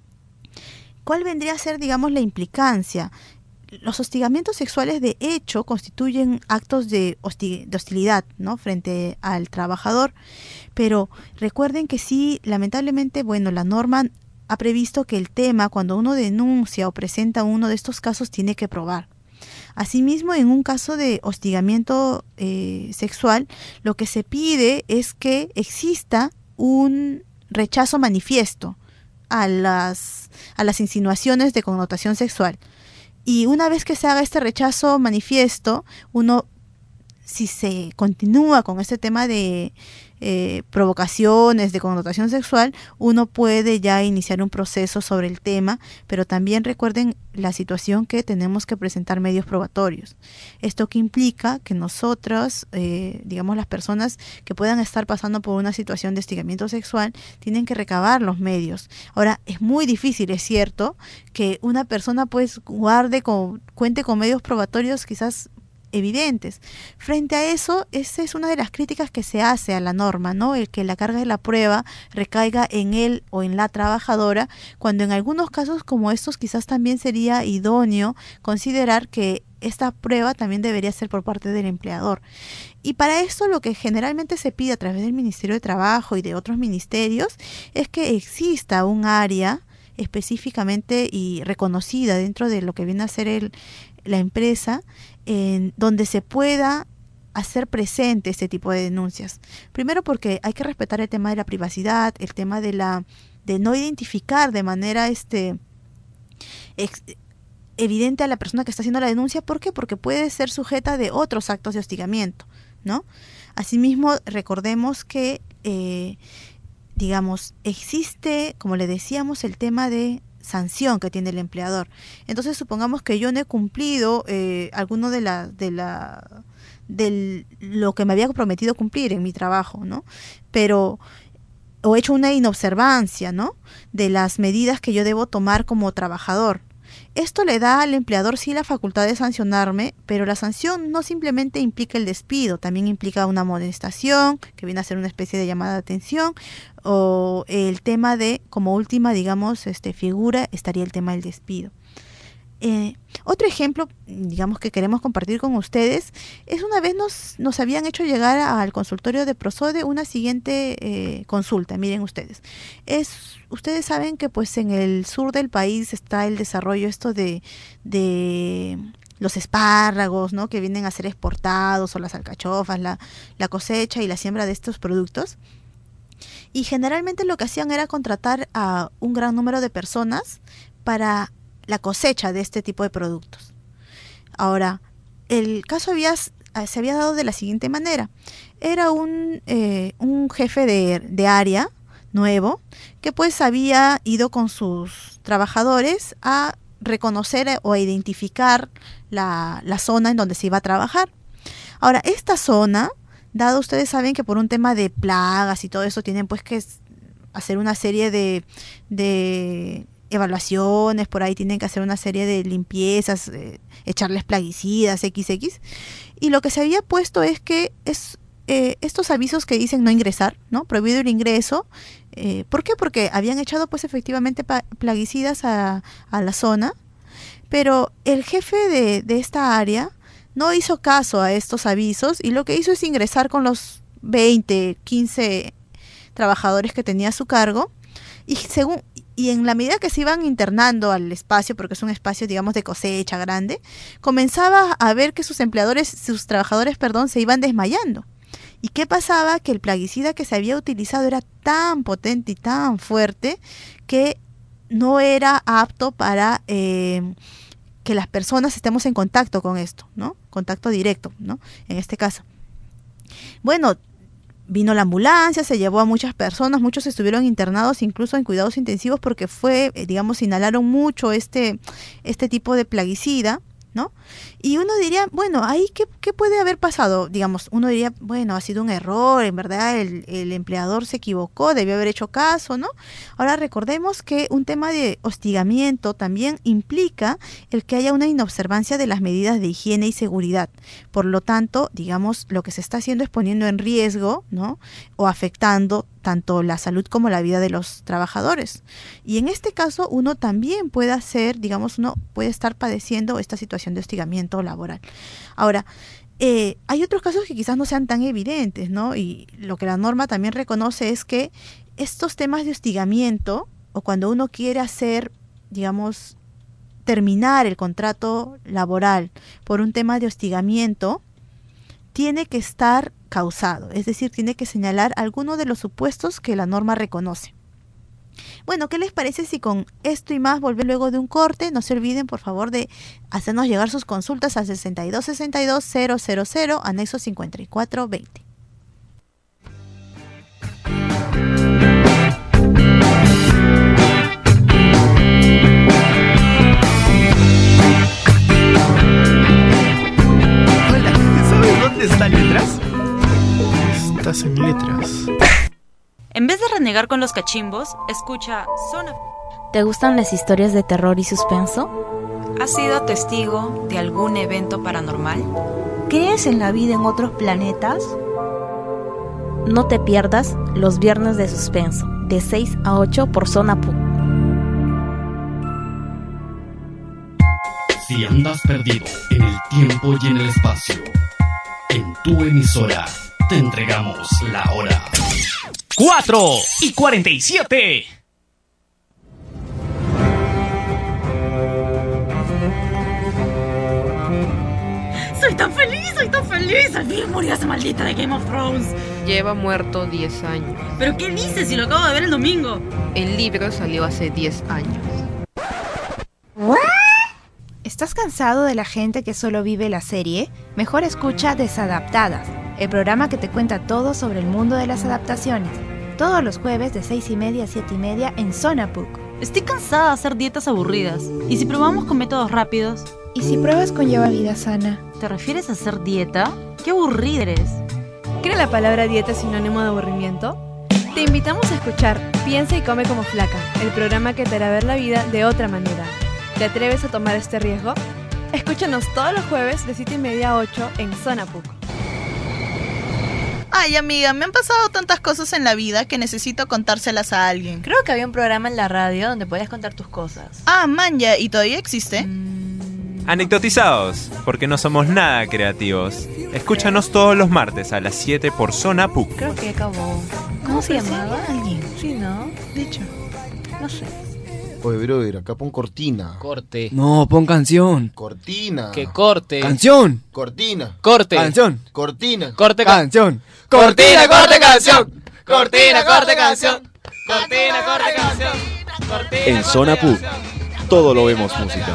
Speaker 1: ¿Cuál vendría a ser, digamos, la implicancia? Los hostigamientos sexuales de hecho constituyen actos de, hostil- de hostilidad, ¿no?, frente al trabajador, pero recuerden que sí, lamentablemente, bueno, la norma ha previsto que el tema, cuando uno denuncia o presenta uno de estos casos, tiene que probar. Asimismo, en un caso de hostigamiento eh, sexual, lo que se pide es que exista un rechazo manifiesto a las, a las insinuaciones de connotación sexual. Y una vez que se haga este rechazo manifiesto, uno, si se continúa con este tema de eh, provocaciones de connotación sexual, uno puede ya iniciar un proceso sobre el tema, pero también recuerden la situación que tenemos que presentar medios probatorios. Esto que implica que nosotros, eh, digamos las personas que puedan estar pasando por una situación de hostigamiento sexual, tienen que recabar los medios. Ahora, es muy difícil, es cierto, que una persona pues guarde, con, cuente con medios probatorios quizás evidentes. Frente a eso, esa es una de las críticas que se hace a la norma, ¿no? El que la carga de la prueba recaiga en él o en la trabajadora, cuando en algunos casos como estos quizás también sería idóneo considerar que esta prueba también debería ser por parte del empleador. Y para esto lo que generalmente se pide a través del Ministerio de Trabajo y de otros ministerios es que exista un área específicamente y reconocida dentro de lo que viene a ser el, la empresa, en donde se pueda hacer presente este tipo de denuncias. Primero porque hay que respetar el tema de la privacidad, el tema de la de no identificar de manera este ex, evidente a la persona que está haciendo la denuncia. ¿Por qué? Porque puede ser sujeta de otros actos de hostigamiento, ¿no? Asimismo, recordemos que eh, digamos, existe, como le decíamos, el tema de sanción que tiene el empleador. Entonces, supongamos que yo no he cumplido eh, alguno de la de la de lo que me había prometido cumplir en mi trabajo, ¿no? Pero o he hecho una inobservancia, ¿no?, de las medidas que yo debo tomar como trabajador. Esto le da al empleador sí la facultad de sancionarme, pero la sanción no simplemente implica el despido, también implica una amonestación, que viene a ser una especie de llamada de atención, o el tema de, como última, digamos, este figura, estaría el tema del despido. Eh, otro ejemplo, digamos, que queremos compartir con ustedes, es una vez nos, nos habían hecho llegar al consultorio de Prosode una siguiente eh, consulta. Miren ustedes, es ustedes saben que pues en el sur del país está el desarrollo esto de, de los espárragos, ¿no?, que vienen a ser exportados, o las alcachofas, la, la cosecha y la siembra de estos productos. Y generalmente lo que hacían era contratar a un gran número de personas para la cosecha de este tipo de productos. Ahora, el caso había, se había dado de la siguiente manera. Era un, eh, un jefe de, de área nuevo que pues había ido con sus trabajadores a reconocer o a identificar la, la zona en donde se iba a trabajar. Ahora, esta zona, dado ustedes saben que por un tema de plagas y todo eso tienen pues que hacer una serie de, de evaluaciones, por ahí tienen que hacer una serie de limpiezas, eh, echarles plaguicidas, equis equis, y lo que se había puesto es que es eh, estos avisos que dicen no ingresar, ¿no?, prohibido el ingreso. Eh, ¿por qué? Porque habían echado pues efectivamente plaguicidas a, a la zona, pero el jefe de, de esta área no hizo caso a estos avisos y lo que hizo es ingresar con los veinte, quince trabajadores que tenía a su cargo, y según y en la medida que se iban internando al espacio, porque es un espacio, digamos, de cosecha grande, comenzaba a ver que sus empleadores, sus trabajadores, perdón, se iban desmayando. ¿Y qué pasaba? Que el plaguicida que se había utilizado era tan potente y tan fuerte que no era apto para eh, que las personas estemos en contacto con esto, ¿no? Contacto directo, ¿no?, en este caso. bueno, vino la ambulancia, se llevó a muchas personas, muchos estuvieron internados incluso en cuidados intensivos porque fue, eh, digamos, inhalaron mucho este, este tipo de plaguicida, ¿no? Y uno diría, bueno, ahí ¿qué, qué puede haber pasado? Digamos, uno diría, bueno, ha sido un error, en verdad el, el empleador se equivocó, debió haber hecho caso, ¿no? Ahora recordemos que un tema de hostigamiento también implica el que haya una inobservancia de las medidas de higiene y seguridad. Por lo tanto, digamos, lo que se está haciendo es poniendo en riesgo, ¿no? O afectando tanto la salud como la vida de los trabajadores. Y en este caso, uno también puede hacer, digamos, uno puede estar padeciendo esta situación de hostigamiento laboral. Ahora, eh, hay otros casos que quizás no sean tan evidentes, ¿no? Y lo que la norma también reconoce es que estos temas de hostigamiento, o cuando uno quiere hacer, digamos, terminar el contrato laboral por un tema de hostigamiento, tiene que estar causado, es decir, tiene que señalar alguno de los supuestos que la norma reconoce. Bueno, ¿qué les parece si con esto y más volver luego de un corte? No se olviden, por favor, de hacernos llegar sus consultas al sesenta y dos sesenta y dos cero cero cero, anexo cincuenta y cuatro veinte.
Speaker 2: Hola, ¿sabes dónde están letras? Estás en letras.
Speaker 8: En vez de renegar con los cachimbos, escucha Zona.
Speaker 3: ¿Te gustan las historias de terror y suspenso?
Speaker 7: ¿Has sido testigo de algún evento paranormal?
Speaker 24: ¿Crees en la vida en otros planetas?
Speaker 3: No te pierdas los viernes de suspenso, de seis a ocho por Zona P U C.
Speaker 25: Si andas perdido en el tiempo y en el espacio, en tu emisora te entregamos la hora.
Speaker 26: cuatro y cuarenta y siete.
Speaker 8: ¡Soy tan feliz! ¡Soy tan feliz! ¡Al fin murió esa maldita de Game of Thrones!
Speaker 27: Lleva muerto diez años.
Speaker 8: ¿Pero qué dices si lo acabo de ver el domingo?
Speaker 27: El libro salió hace diez años.
Speaker 18: ¿Estás cansado de la gente que solo vive la serie? Mejor escucha Desadaptadas, el programa que te cuenta todo sobre el mundo de las adaptaciones. Todos los jueves de seis y media a siete y media en Zona P U C.
Speaker 8: Estoy cansada de hacer dietas aburridas. ¿Y si probamos con métodos rápidos?
Speaker 18: ¿Y si pruebas con Lleva Vida Sana?
Speaker 8: ¿Te refieres a hacer dieta? ¡Qué aburrida eres!
Speaker 6: ¿Cree la palabra dieta sinónimo de aburrimiento? Te invitamos a escuchar Piensa y come como flaca, el programa que te hará ver la vida de otra manera. ¿Te atreves a tomar este riesgo? Escúchanos todos los jueves de siete y media a ocho en Zona P U C.
Speaker 28: Ay, amiga, me han pasado tantas cosas en la vida que necesito contárselas a alguien.
Speaker 29: Creo que había un programa en la radio donde podías contar tus cosas.
Speaker 28: Ah, manja, ¿y todavía existe?
Speaker 29: Mm...
Speaker 30: Anecdotizados, porque no somos nada creativos. Escúchanos todos los martes a las siete por Zona P U C.
Speaker 29: Creo que acabó.
Speaker 28: ¿Cómo se llamaba?
Speaker 29: ¿Alguien? Sí, ¿no?
Speaker 28: Dicho.
Speaker 29: No sé.
Speaker 31: Oye, brother, acá pon cortina.
Speaker 32: Corte.
Speaker 31: No,
Speaker 32: pon canción.
Speaker 31: Cortina.
Speaker 32: Que corte.
Speaker 31: Canción. Cortina.
Speaker 32: Corte.
Speaker 31: Canción. Cortina.
Speaker 32: Corte.
Speaker 31: Canción.
Speaker 32: Cortina, corte, canción. Cortina, corte, canción. Cortina, corte, canción.
Speaker 15: En Zona P U C, todo lo vemos música.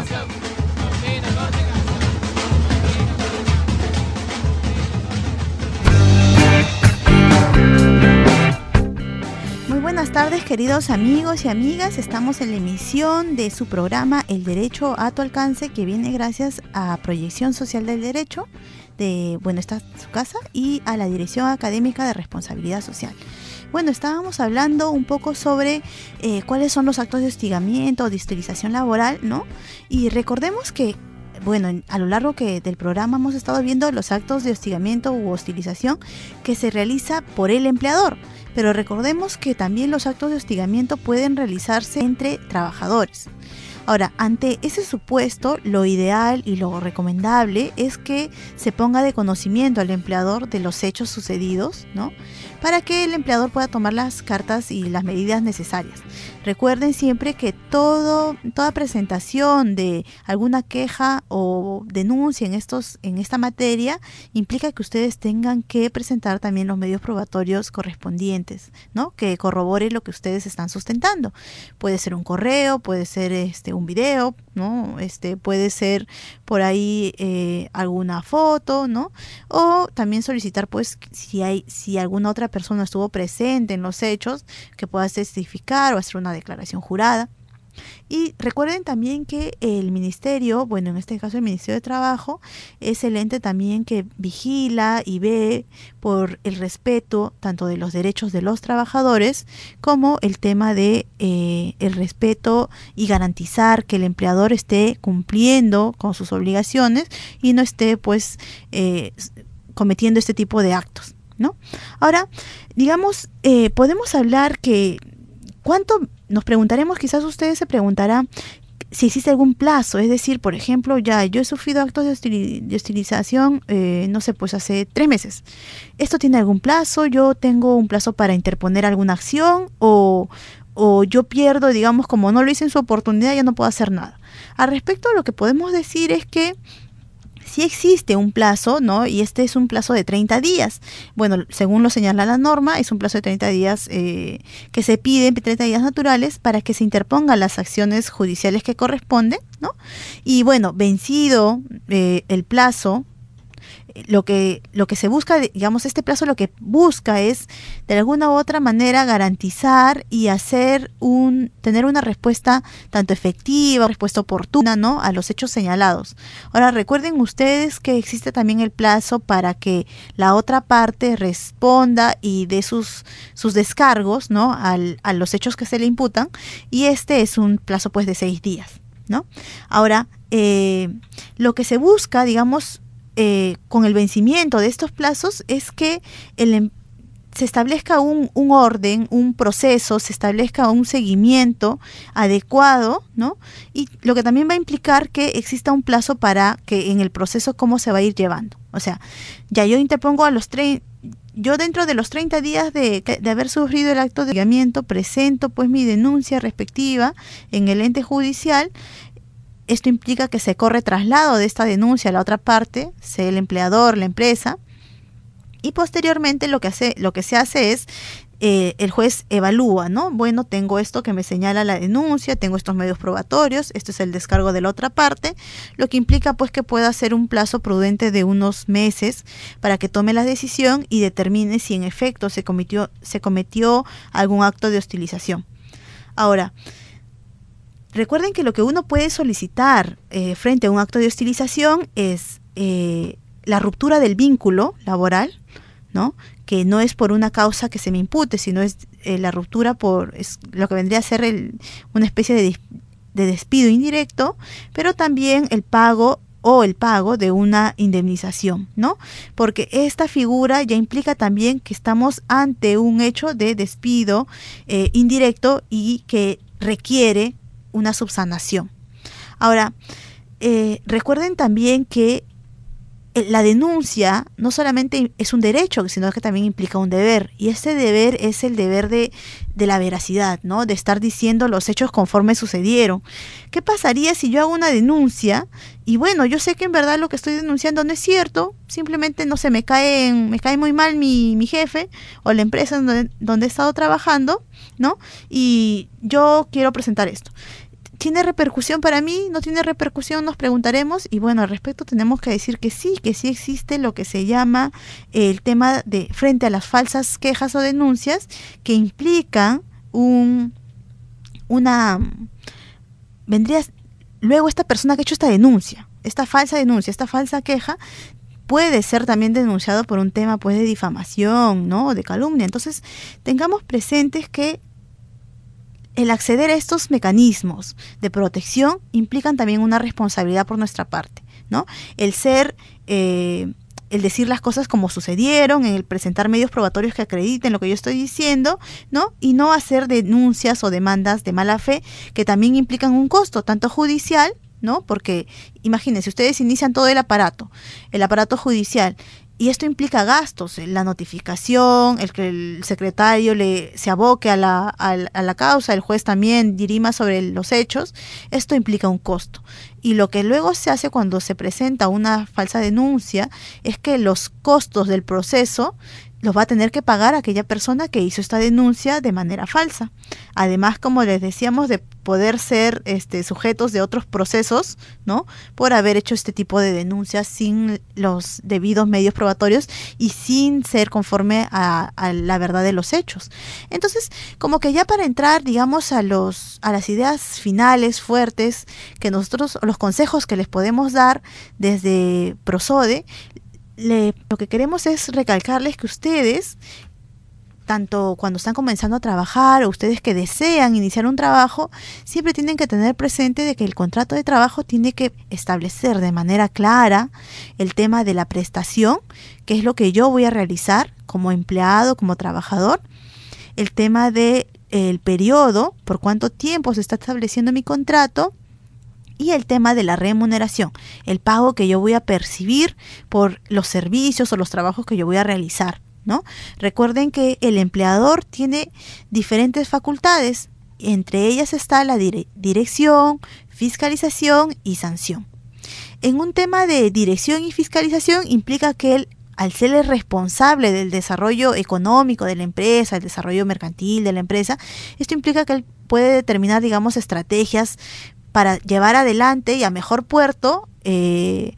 Speaker 1: Muy buenas tardes, queridos amigos y amigas. Estamos en la emisión de su programa El Derecho a tu Alcance, que viene gracias a Proyección Social del Derecho de Bueno Está Su Casa y a la Dirección Académica de Responsabilidad Social. Bueno, estábamos hablando un poco sobre eh, cuáles son los actos de hostigamiento o de hostilización laboral, ¿no? Y recordemos que, bueno, a lo largo que del programa hemos estado viendo los actos de hostigamiento u hostilización que se realiza por el empleador. Pero recordemos que también los actos de hostigamiento pueden realizarse entre trabajadores. Ahora, ante ese supuesto, lo ideal y lo recomendable es que se ponga de conocimiento al empleador de los hechos sucedidos, ¿no? Para que el empleador pueda tomar las cartas y las medidas necesarias. Recuerden siempre que todo, toda presentación de alguna queja o denuncia en, estos, en esta materia implica que ustedes tengan que presentar también los medios probatorios correspondientes, ¿no? Que corrobore lo que ustedes están sustentando. Puede ser un correo, puede ser este, un video, ¿no? Este puede ser por ahí eh, alguna foto, ¿no? O también solicitar, pues, si hay, si alguna otra persona estuvo presente en los hechos, que pueda testificar o hacer una declaración jurada. Y recuerden también que el ministerio, bueno, en este caso el Ministerio de Trabajo, es el ente también que vigila y ve por el respeto tanto de los derechos de los trabajadores como el tema de eh, el respeto y garantizar que el empleador esté cumpliendo con sus obligaciones y no esté pues eh, cometiendo este tipo de actos, ¿no? Ahora, digamos, eh, podemos hablar que ¿cuánto? Nos preguntaremos, quizás ustedes se preguntarán si existe algún plazo, es decir, por ejemplo, ya yo he sufrido actos de, hostil, de hostilización, eh, no sé, pues hace tres meses. ¿Esto tiene algún plazo? ¿Yo tengo un plazo para interponer alguna acción? ¿O, o yo pierdo, digamos, como no lo hice en su oportunidad, ya no puedo hacer nada? Al respecto, lo que podemos decir es que sí existe un plazo, ¿no? Y este es un plazo de treinta días. Bueno, según lo señala la norma, es un plazo de treinta días eh, que se pide, treinta días naturales, para que se interpongan las acciones judiciales que corresponden, ¿no? Y bueno, vencido eh, el plazo, lo que lo que se busca, digamos, este plazo lo que busca es de alguna u otra manera garantizar y hacer un tener una respuesta tanto efectiva, respuesta oportuna, ¿no?, a los hechos señalados. Ahora, recuerden ustedes que existe también el plazo para que la otra parte responda y dé sus sus descargos, ¿no?, al, a los hechos que se le imputan, y este es un plazo pues de seis días, ¿no? Ahora, eh, lo que se busca, digamos, Eh, con el vencimiento de estos plazos es que el, se establezca un, un orden, un proceso, se establezca un seguimiento adecuado, ¿no? Y lo que también va a implicar que exista un plazo para que en el proceso cómo se va a ir llevando. O sea, ya yo interpongo a los tre- yo dentro de los treinta días de, de haber sufrido el acto de hostigamiento presento pues mi denuncia respectiva en el ente judicial. Esto implica que se corre traslado de esta denuncia a la otra parte, sea el empleador, la empresa, y posteriormente lo que hace, lo que se hace es eh, el juez evalúa, ¿no? Bueno, tengo esto que me señala la denuncia, tengo estos medios probatorios, esto es el descargo de la otra parte, lo que implica pues que pueda hacer un plazo prudente de unos meses para que tome la decisión y determine si en efecto se cometió, se cometió algún acto de hostilización. Ahora, recuerden que lo que uno puede solicitar eh, frente a un acto de hostilización es eh, la ruptura del vínculo laboral, ¿no?, que no es por una causa que se me impute, sino es eh, la ruptura por es lo que vendría a ser el, una especie de, de despido indirecto, pero también el pago o el pago de una indemnización, ¿no? Porque esta figura ya implica también que estamos ante un hecho de despido eh, indirecto y que requiere una subsanación. Ahora, eh, recuerden también que la denuncia no solamente es un derecho, sino que también implica un deber, y ese deber es el deber de, de la veracidad, ¿no?, de estar diciendo los hechos conforme sucedieron. ¿Qué pasaría si yo hago una denuncia y bueno, yo sé que en verdad lo que estoy denunciando no es cierto, simplemente no sé, me cae, en, me cae muy mal mi, mi jefe o la empresa donde, donde he estado trabajando, ¿no?, y yo quiero presentar esto? ¿Tiene repercusión para mí? ¿No tiene repercusión? Nos preguntaremos. Y bueno, al respecto tenemos que decir que sí, que sí existe lo que se llama el tema de frente a las falsas quejas o denuncias que implican un, una... vendría luego esta persona que ha hecho esta denuncia, esta falsa denuncia, esta falsa queja, puede ser también denunciado por un tema pues de difamación, ¿no?, de calumnia. Entonces, tengamos presentes que el acceder a estos mecanismos de protección implican también una responsabilidad por nuestra parte, ¿no? El ser, eh, el decir las cosas como sucedieron, el presentar medios probatorios que acrediten lo que yo estoy diciendo, ¿no? Y no hacer denuncias o demandas de mala fe que también implican un costo, tanto judicial, ¿no? Porque imagínense, ustedes inician todo el aparato, el aparato judicial, y esto implica gastos, la notificación, el que el secretario le se aboque a la, a, a la causa, el juez también dirima sobre los hechos. Esto implica un costo. Y lo que luego se hace cuando se presenta una falsa denuncia es que los costos del proceso los va a tener que pagar aquella persona que hizo esta denuncia de manera falsa. Además, como les decíamos, de poder ser este, sujetos de otros procesos, ¿no? Por haber hecho este tipo de denuncias sin los debidos medios probatorios y sin ser conforme a, a la verdad de los hechos. Entonces, como que ya para entrar, digamos, a los a las ideas finales fuertes que nosotros, los consejos que les podemos dar desde Prosode, le, lo que queremos es recalcarles que ustedes, tanto cuando están comenzando a trabajar o ustedes que desean iniciar un trabajo, siempre tienen que tener presente de que el contrato de trabajo tiene que establecer de manera clara el tema de la prestación, que es lo que yo voy a realizar como empleado, como trabajador, el tema de el periodo, por cuánto tiempo se está estableciendo mi contrato, y el tema de la remuneración, el pago que yo voy a percibir por los servicios o los trabajos que yo voy a realizar, ¿no? Recuerden que el empleador tiene diferentes facultades, entre ellas está la dire- dirección, fiscalización y sanción. En un tema de dirección y fiscalización implica que él, al ser el responsable del desarrollo económico de la empresa, el desarrollo mercantil de la empresa, esto implica que él puede determinar, digamos, estrategias para llevar adelante y a mejor puerto eh,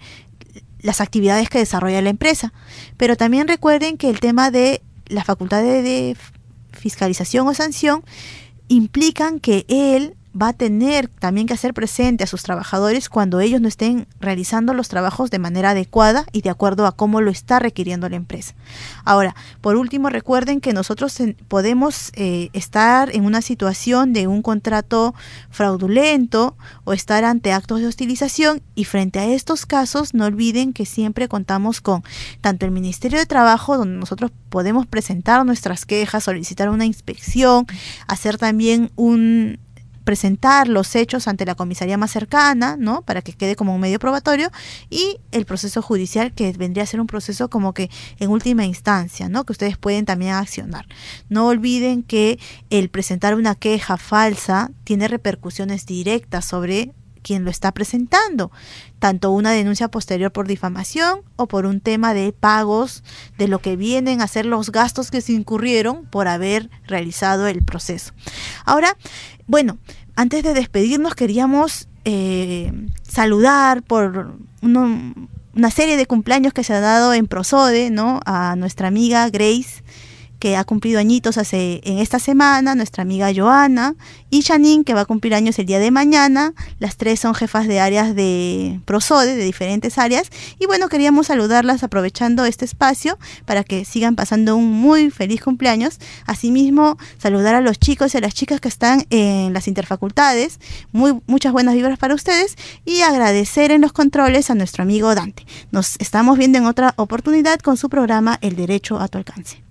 Speaker 1: las actividades que desarrolla la empresa. Pero también recuerden que el tema de la facultad de, de fiscalización o sanción implican que él va a tener también que hacer presente a sus trabajadores cuando ellos no estén realizando los trabajos de manera adecuada y de acuerdo a cómo lo está requiriendo la empresa. Ahora, por último, recuerden que nosotros en, podemos eh, estar en una situación de un contrato fraudulento o estar ante actos de hostilización, y frente a estos casos no olviden que siempre contamos con tanto el Ministerio de Trabajo, donde nosotros podemos presentar nuestras quejas, solicitar una inspección, hacer también un presentar los hechos ante la comisaría más cercana, ¿no? Para que quede como un medio probatorio, y el proceso judicial, que vendría a ser un proceso como que en última instancia, ¿no? Que ustedes pueden también accionar. No olviden que el presentar una queja falsa tiene repercusiones directas sobre quien lo está presentando, tanto una denuncia posterior por difamación o por un tema de pagos de lo que vienen a ser los gastos que se incurrieron por haber realizado el proceso. Ahora, bueno, antes de despedirnos queríamos eh, saludar por uno, una serie de cumpleaños que se ha dado en Prosode, ¿no? A nuestra amiga Grace, que ha cumplido añitos hace en esta semana, nuestra amiga Joana y Janine, que va a cumplir años el día de mañana. Las tres son jefas de áreas de Prosode, de diferentes áreas, y bueno, queríamos saludarlas aprovechando este espacio para que sigan pasando un muy feliz cumpleaños. Asimismo, saludar a los chicos y a las chicas que están en las interfacultades, muy, muchas buenas vibras para ustedes, y agradecer en los controles a nuestro amigo Dante. Nos estamos viendo en otra oportunidad con su programa El Derecho a tu Alcance.